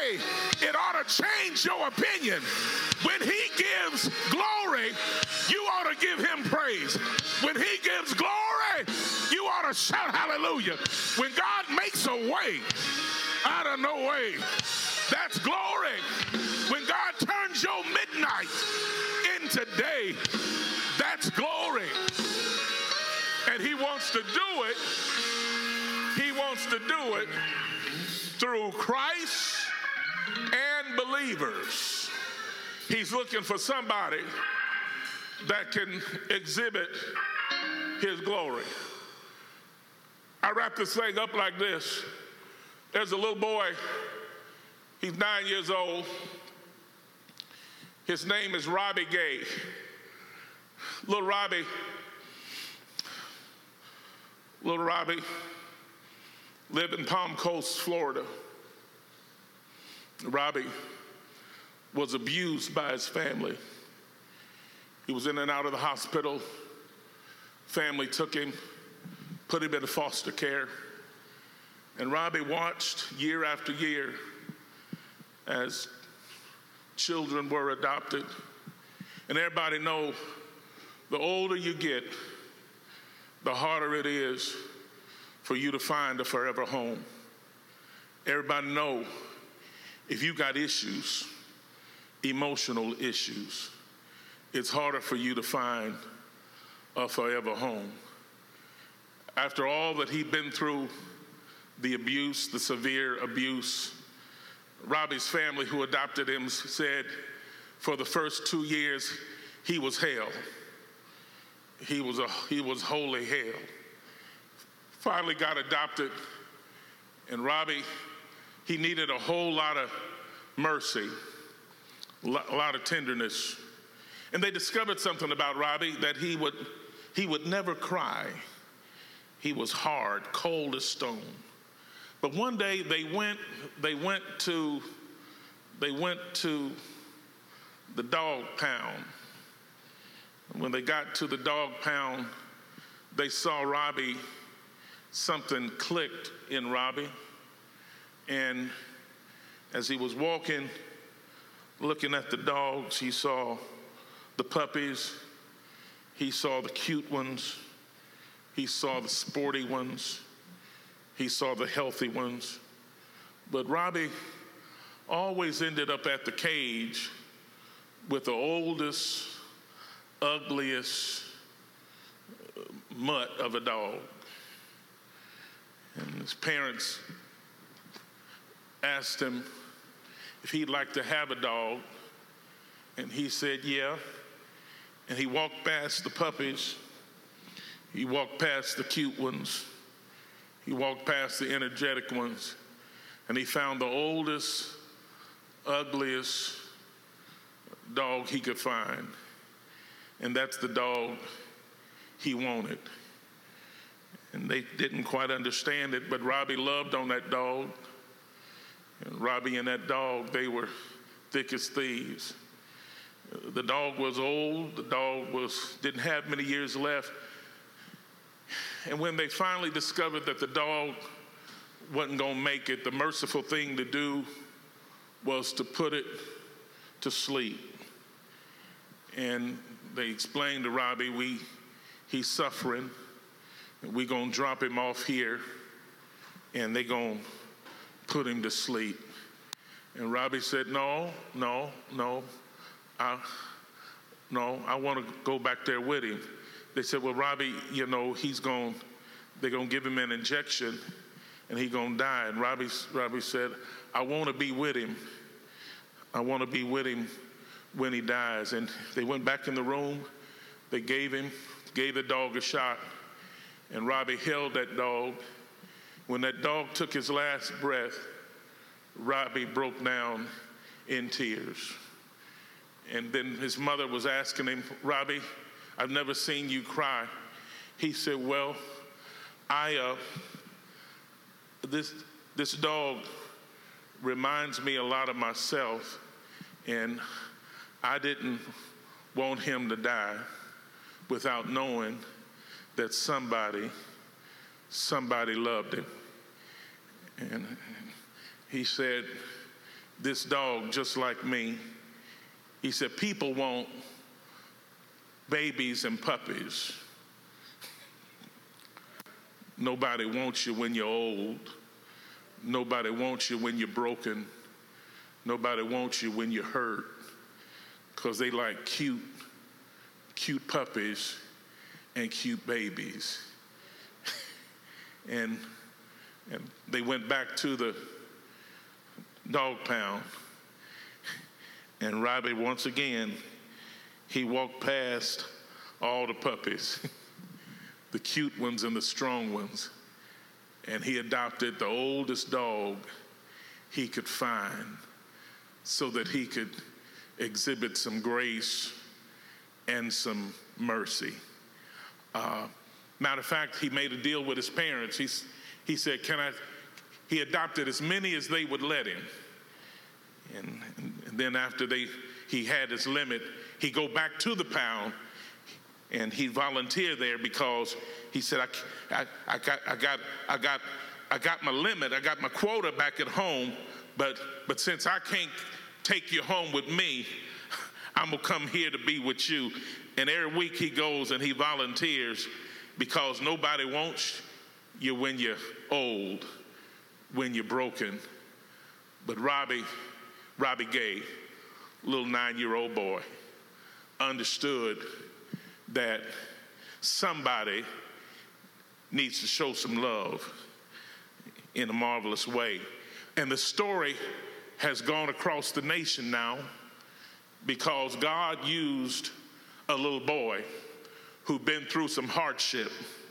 change your opinion. When he gives glory, you ought to give him praise. When he gives glory, you ought to shout hallelujah. When God makes a way out of no way, that's glory. When God turns your midnight into day, that's glory. And he wants to do it. He wants to do it through Christ and believers. He's looking for somebody that can exhibit his glory. I wrap this thing up like this. There's a little boy. He's 9 years old. His name is Robbie Gay. Little Robbie lived in Palm Coast, Florida. Robbie was abused by his family. He was in and out of the hospital. Family took him, put him in foster care. And Robbie watched year after year as children were adopted. And everybody know the older you get, the harder it is for you to find a forever home. Everybody know if you got issues, emotional issues, it's harder for you to find a forever home. After all that he'd been through, the abuse, the severe abuse, Robbie's family who adopted him said for the first 2 years he was hell. He was holy hell. Finally got adopted, and Robbie, he needed a whole lot of mercy, a lot of tenderness. And they discovered something about Robbie, that he would never cry. He was hard, cold as stone. But one day they went to the dog pound. When they got to the dog pound, they saw Robbie. Something clicked in Robbie. And as he was walking, looking at the dogs, he saw the puppies. He saw the cute ones. He saw the sporty ones. He saw the healthy ones. But Robbie always ended up at the cage with the oldest, ugliest mutt of a dog. And his parents asked him if he'd like to have a dog, and he said, yeah. And he walked past the puppies. He walked past the cute ones. He walked past the energetic ones, and he found the oldest, ugliest dog he could find. And that's the dog he wanted. And they didn't quite understand it, but Robbie loved on that dog. And Robbie and that dog, they were thick as thieves. The dog was old. The dog didn't have many years left. And when they finally discovered that the dog wasn't going to make it, the merciful thing to do was to put it to sleep. And they explained to Robbie, he's suffering. We're going to drop him off here, and they're going to put him to sleep. And Robbie said, no, I want to go back there with him. They said, well, Robbie, they're going to give him an injection, and he's going to die. And Robbie said, I want to be with him. I want to be with him when he dies. And they went back in the room. They gave the dog a shot. And Robbie held that dog. When that dog took his last breath, Robbie broke down in tears. And then his mother was asking him, Robbie, I've never seen you cry. He said, well, this dog reminds me a lot of myself, and I didn't want him to die without knowing that somebody loved him. And he said this dog just like me. He said, people want babies and puppies. Nobody wants you when you're old. Nobody wants you when you're broken. Nobody wants you when you're hurt, because they like cute puppies and cute babies. And they went back to the dog pound, and Robbie, once again, he walked past all the puppies, the cute ones and the strong ones, and he adopted the oldest dog he could find so that he could exhibit some grace and some mercy. Matter of fact, he made a deal with his parents. He said, he adopted as many as they would let him. And then after he had his limit, he'd go back to the pound and he'd volunteer there, because he said, I got my limit, I got my quota back at home, but since I can't take you home with me, I'm gonna come here to be with you. And every week he goes and he volunteers, because nobody wants you when you're old, when you're broken. But Robbie Gay, little 9-year-old boy, understood that somebody needs to show some love in a marvelous way. And the story has gone across the nation now, because God used a little boy who'd been through some hardship.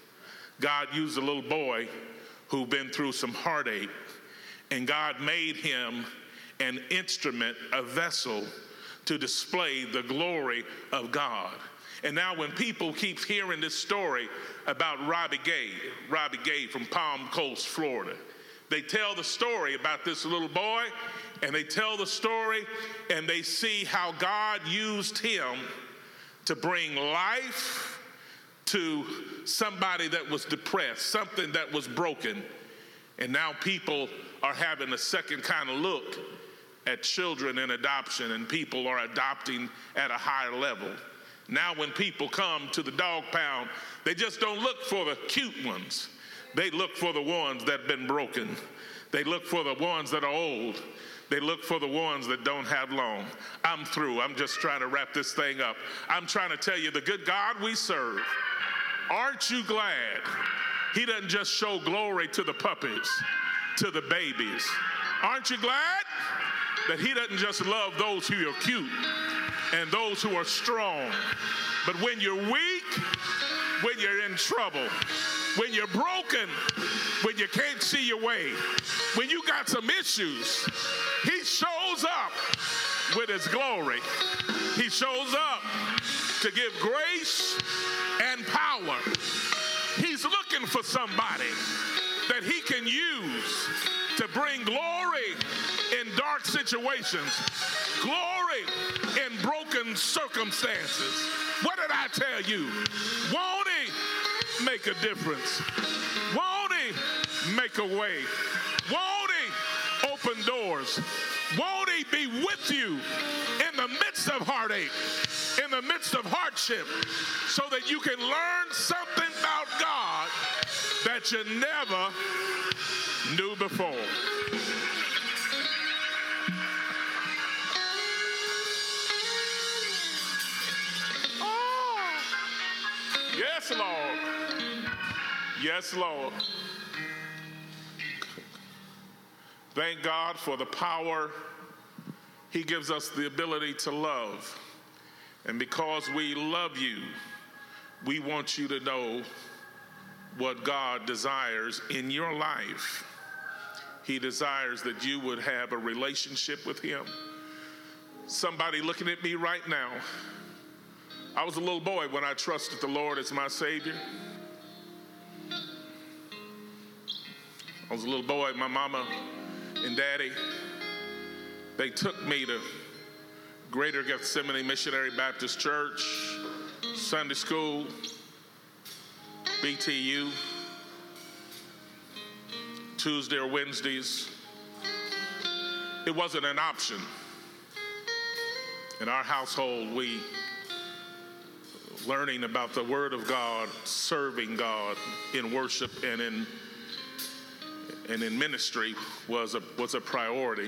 God used a little boy who'd been through some heartache, and God made him an instrument, a vessel, to display the glory of God. And now when people keep hearing this story about Robbie Gay from Palm Coast, Florida, they tell the story about this little boy, and they tell the story, and they see how God used him to bring life to somebody that was depressed, something that was broken. And now people are having a second kind of look at children in adoption, and people are adopting at a higher level. Now when people come to the dog pound, they just don't look for the cute ones. They look for the ones that have been broken. They look for the ones that are old. They look for the ones that don't have long. I'm through. I'm just trying to wrap this thing up. I'm trying to tell you, the good God we serve, aren't you glad he doesn't just show glory to the puppies, to the babies? Aren't you glad that he doesn't just love those who are cute and those who are strong, but when you're weak, when you're in trouble, when you're broken, when you can't see your way, when you got some issues, he shows up with his glory. He shows up to give grace and power. He's looking for somebody that he can use to bring glory in dark situations, glory in broken circumstances. What did I tell you? Won't he make a difference? Won't he make a way? Won't he open doors? Won't he be with you in the midst of heartache, in the midst of hardship, so that you can learn something about God that you never knew before? Oh, yes, Lord. Yes, Lord. Thank God for the power. He gives us the ability to love. And because we love you, we want you to know what God desires in your life. He desires that you would have a relationship with him. Somebody looking at me right now. I was a little boy when I trusted the Lord as my Savior. I was a little boy, my mama and daddy, they took me to Greater Gethsemane Missionary Baptist Church, Sunday school, BTU, Tuesday or Wednesdays. It wasn't an option. In our household, we learning about the Word of God, serving God in worship and in ministry was a priority.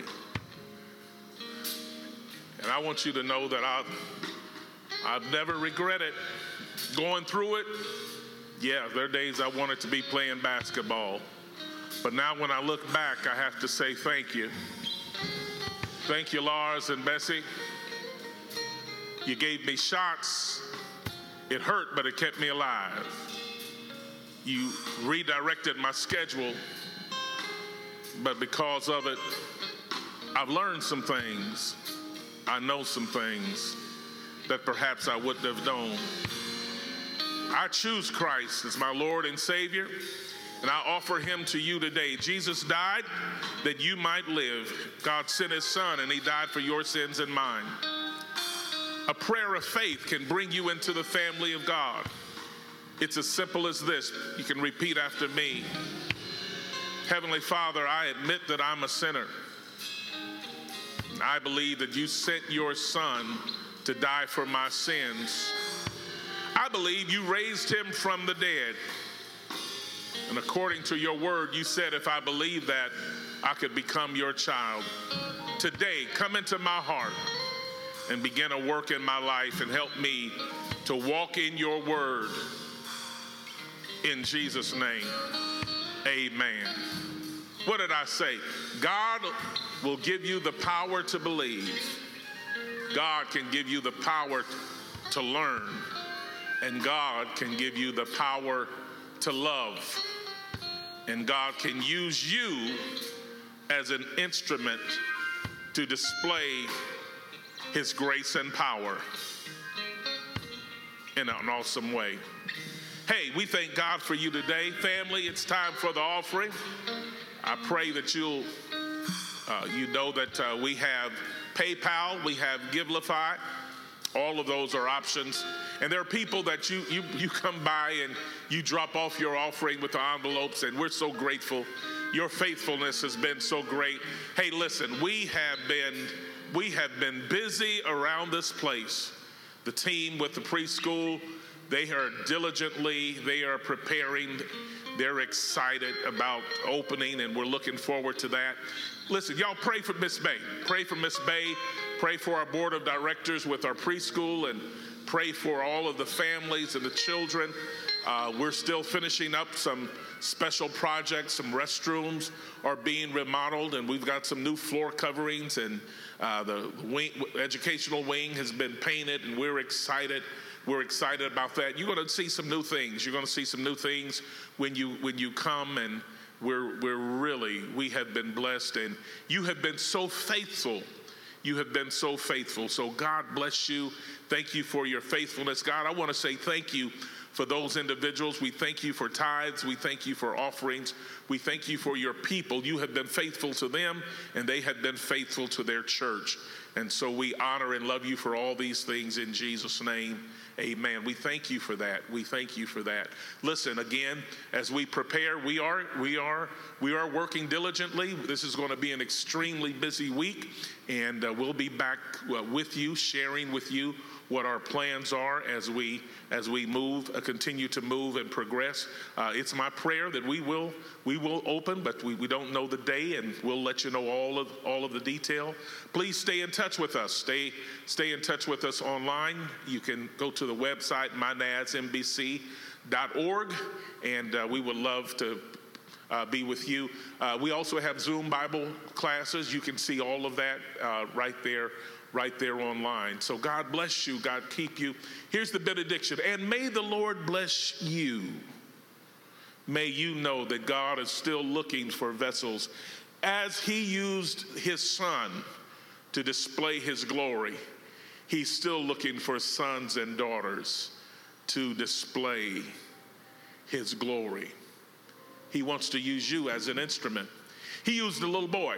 And I want you to know that I've never regretted going through it. Yeah, there are days I wanted to be playing basketball. But now when I look back, I have to say thank you. Thank you, Lars and Bessie. You gave me shots. It hurt, but it kept me alive. You redirected my schedule, but because of it, I've learned some things. I know some things that perhaps I wouldn't have known. I choose Christ as my Lord and Savior, and I offer him to you today. Jesus died that you might live. God sent his Son, and he died for your sins and mine. A prayer of faith can bring you into the family of God. It's as simple as this. You can repeat after me. Heavenly Father, I admit that I'm a sinner. I believe that you sent your Son to die for my sins. I believe you raised him from the dead. And according to your word, you said if I believe that, I could become your child. Today, come into my heart and begin a work in my life and help me to walk in your word. In Jesus' name, amen. What did I say? God will give you the power to believe. God can give you the power to learn. And God can give you the power to love. And God can use you as an instrument to display his grace and power in an awesome way. Hey, we thank God for you today. Family, it's time for the offering. I pray that you know that we have PayPal, we have Givelify. All of those are options. And there are people that you come by and you drop off your offering with the envelopes, and we're so grateful. Your faithfulness has been so great. Hey, listen, we have been busy around this place. The team with the preschool, they are preparing. They're excited about opening, and we're looking forward to that. Listen, y'all pray for Miss Bay. Pray for Miss Bay. Pray for our board of directors with our preschool, and pray for all of the families and the children. We're still finishing up some special projects. Some restrooms are being remodeled, and we've got some new floor coverings, and the educational wing has been painted, and we're excited. We're excited about that. You're going to see some new things. You're going to see some new things when you come, and we have been blessed, and you have been so faithful. You have been so faithful. So God bless you. Thank you for your faithfulness. God, I want to say thank you for those individuals. We thank you for tithes. We thank you for offerings. We thank you for your people. You have been faithful to them, and they have been faithful to their church. And so we honor and love you for all these things in Jesus' name. Amen. We thank you for that. We thank you for that. Listen, again, as we prepare, we are working diligently. This is going to be an extremely busy week, and we'll be back with you, sharing with you what our plans are as we continue to move and progress. It's my prayer that we will open, but we don't know the day, and we'll let you know all of the detail. Please stay in touch with us. Stay in touch with us online. You can go to the website mynadsmbc.org, and we would love to be with you. We also have Zoom Bible classes. You can see all of that right there online. So God bless you. God keep you. Here's the benediction. And may the Lord bless you. May you know that God is still looking for vessels. As he used his Son to display his glory, he's still looking for sons and daughters to display his glory. He wants to use you as an instrument. He used a little boy.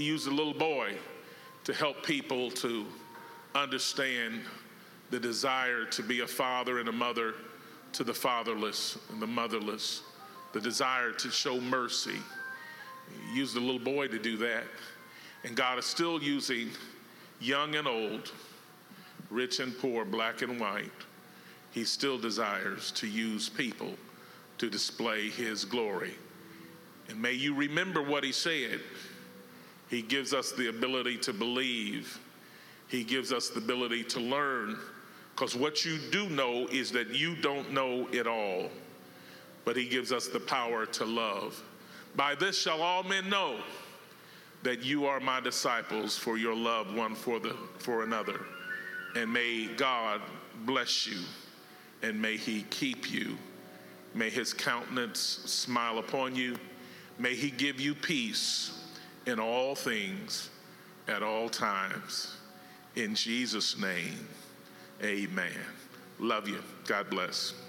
To help people to understand the desire to be a father and a mother to the fatherless and the motherless, the desire to show mercy. He used a little boy to do that. And God is still using young and old, rich and poor, black and white. He still desires to use people to display his glory. And may you remember what he said. He gives us the ability to believe. He gives us the ability to learn. Because what you do know is that you don't know it all. But he gives us the power to love. By this shall all men know that you are my disciples, for your love one for another. And may God bless you, and may he keep you. May his countenance smile upon you. May he give you peace in all things at all times. In Jesus' name, amen. Love you. God bless.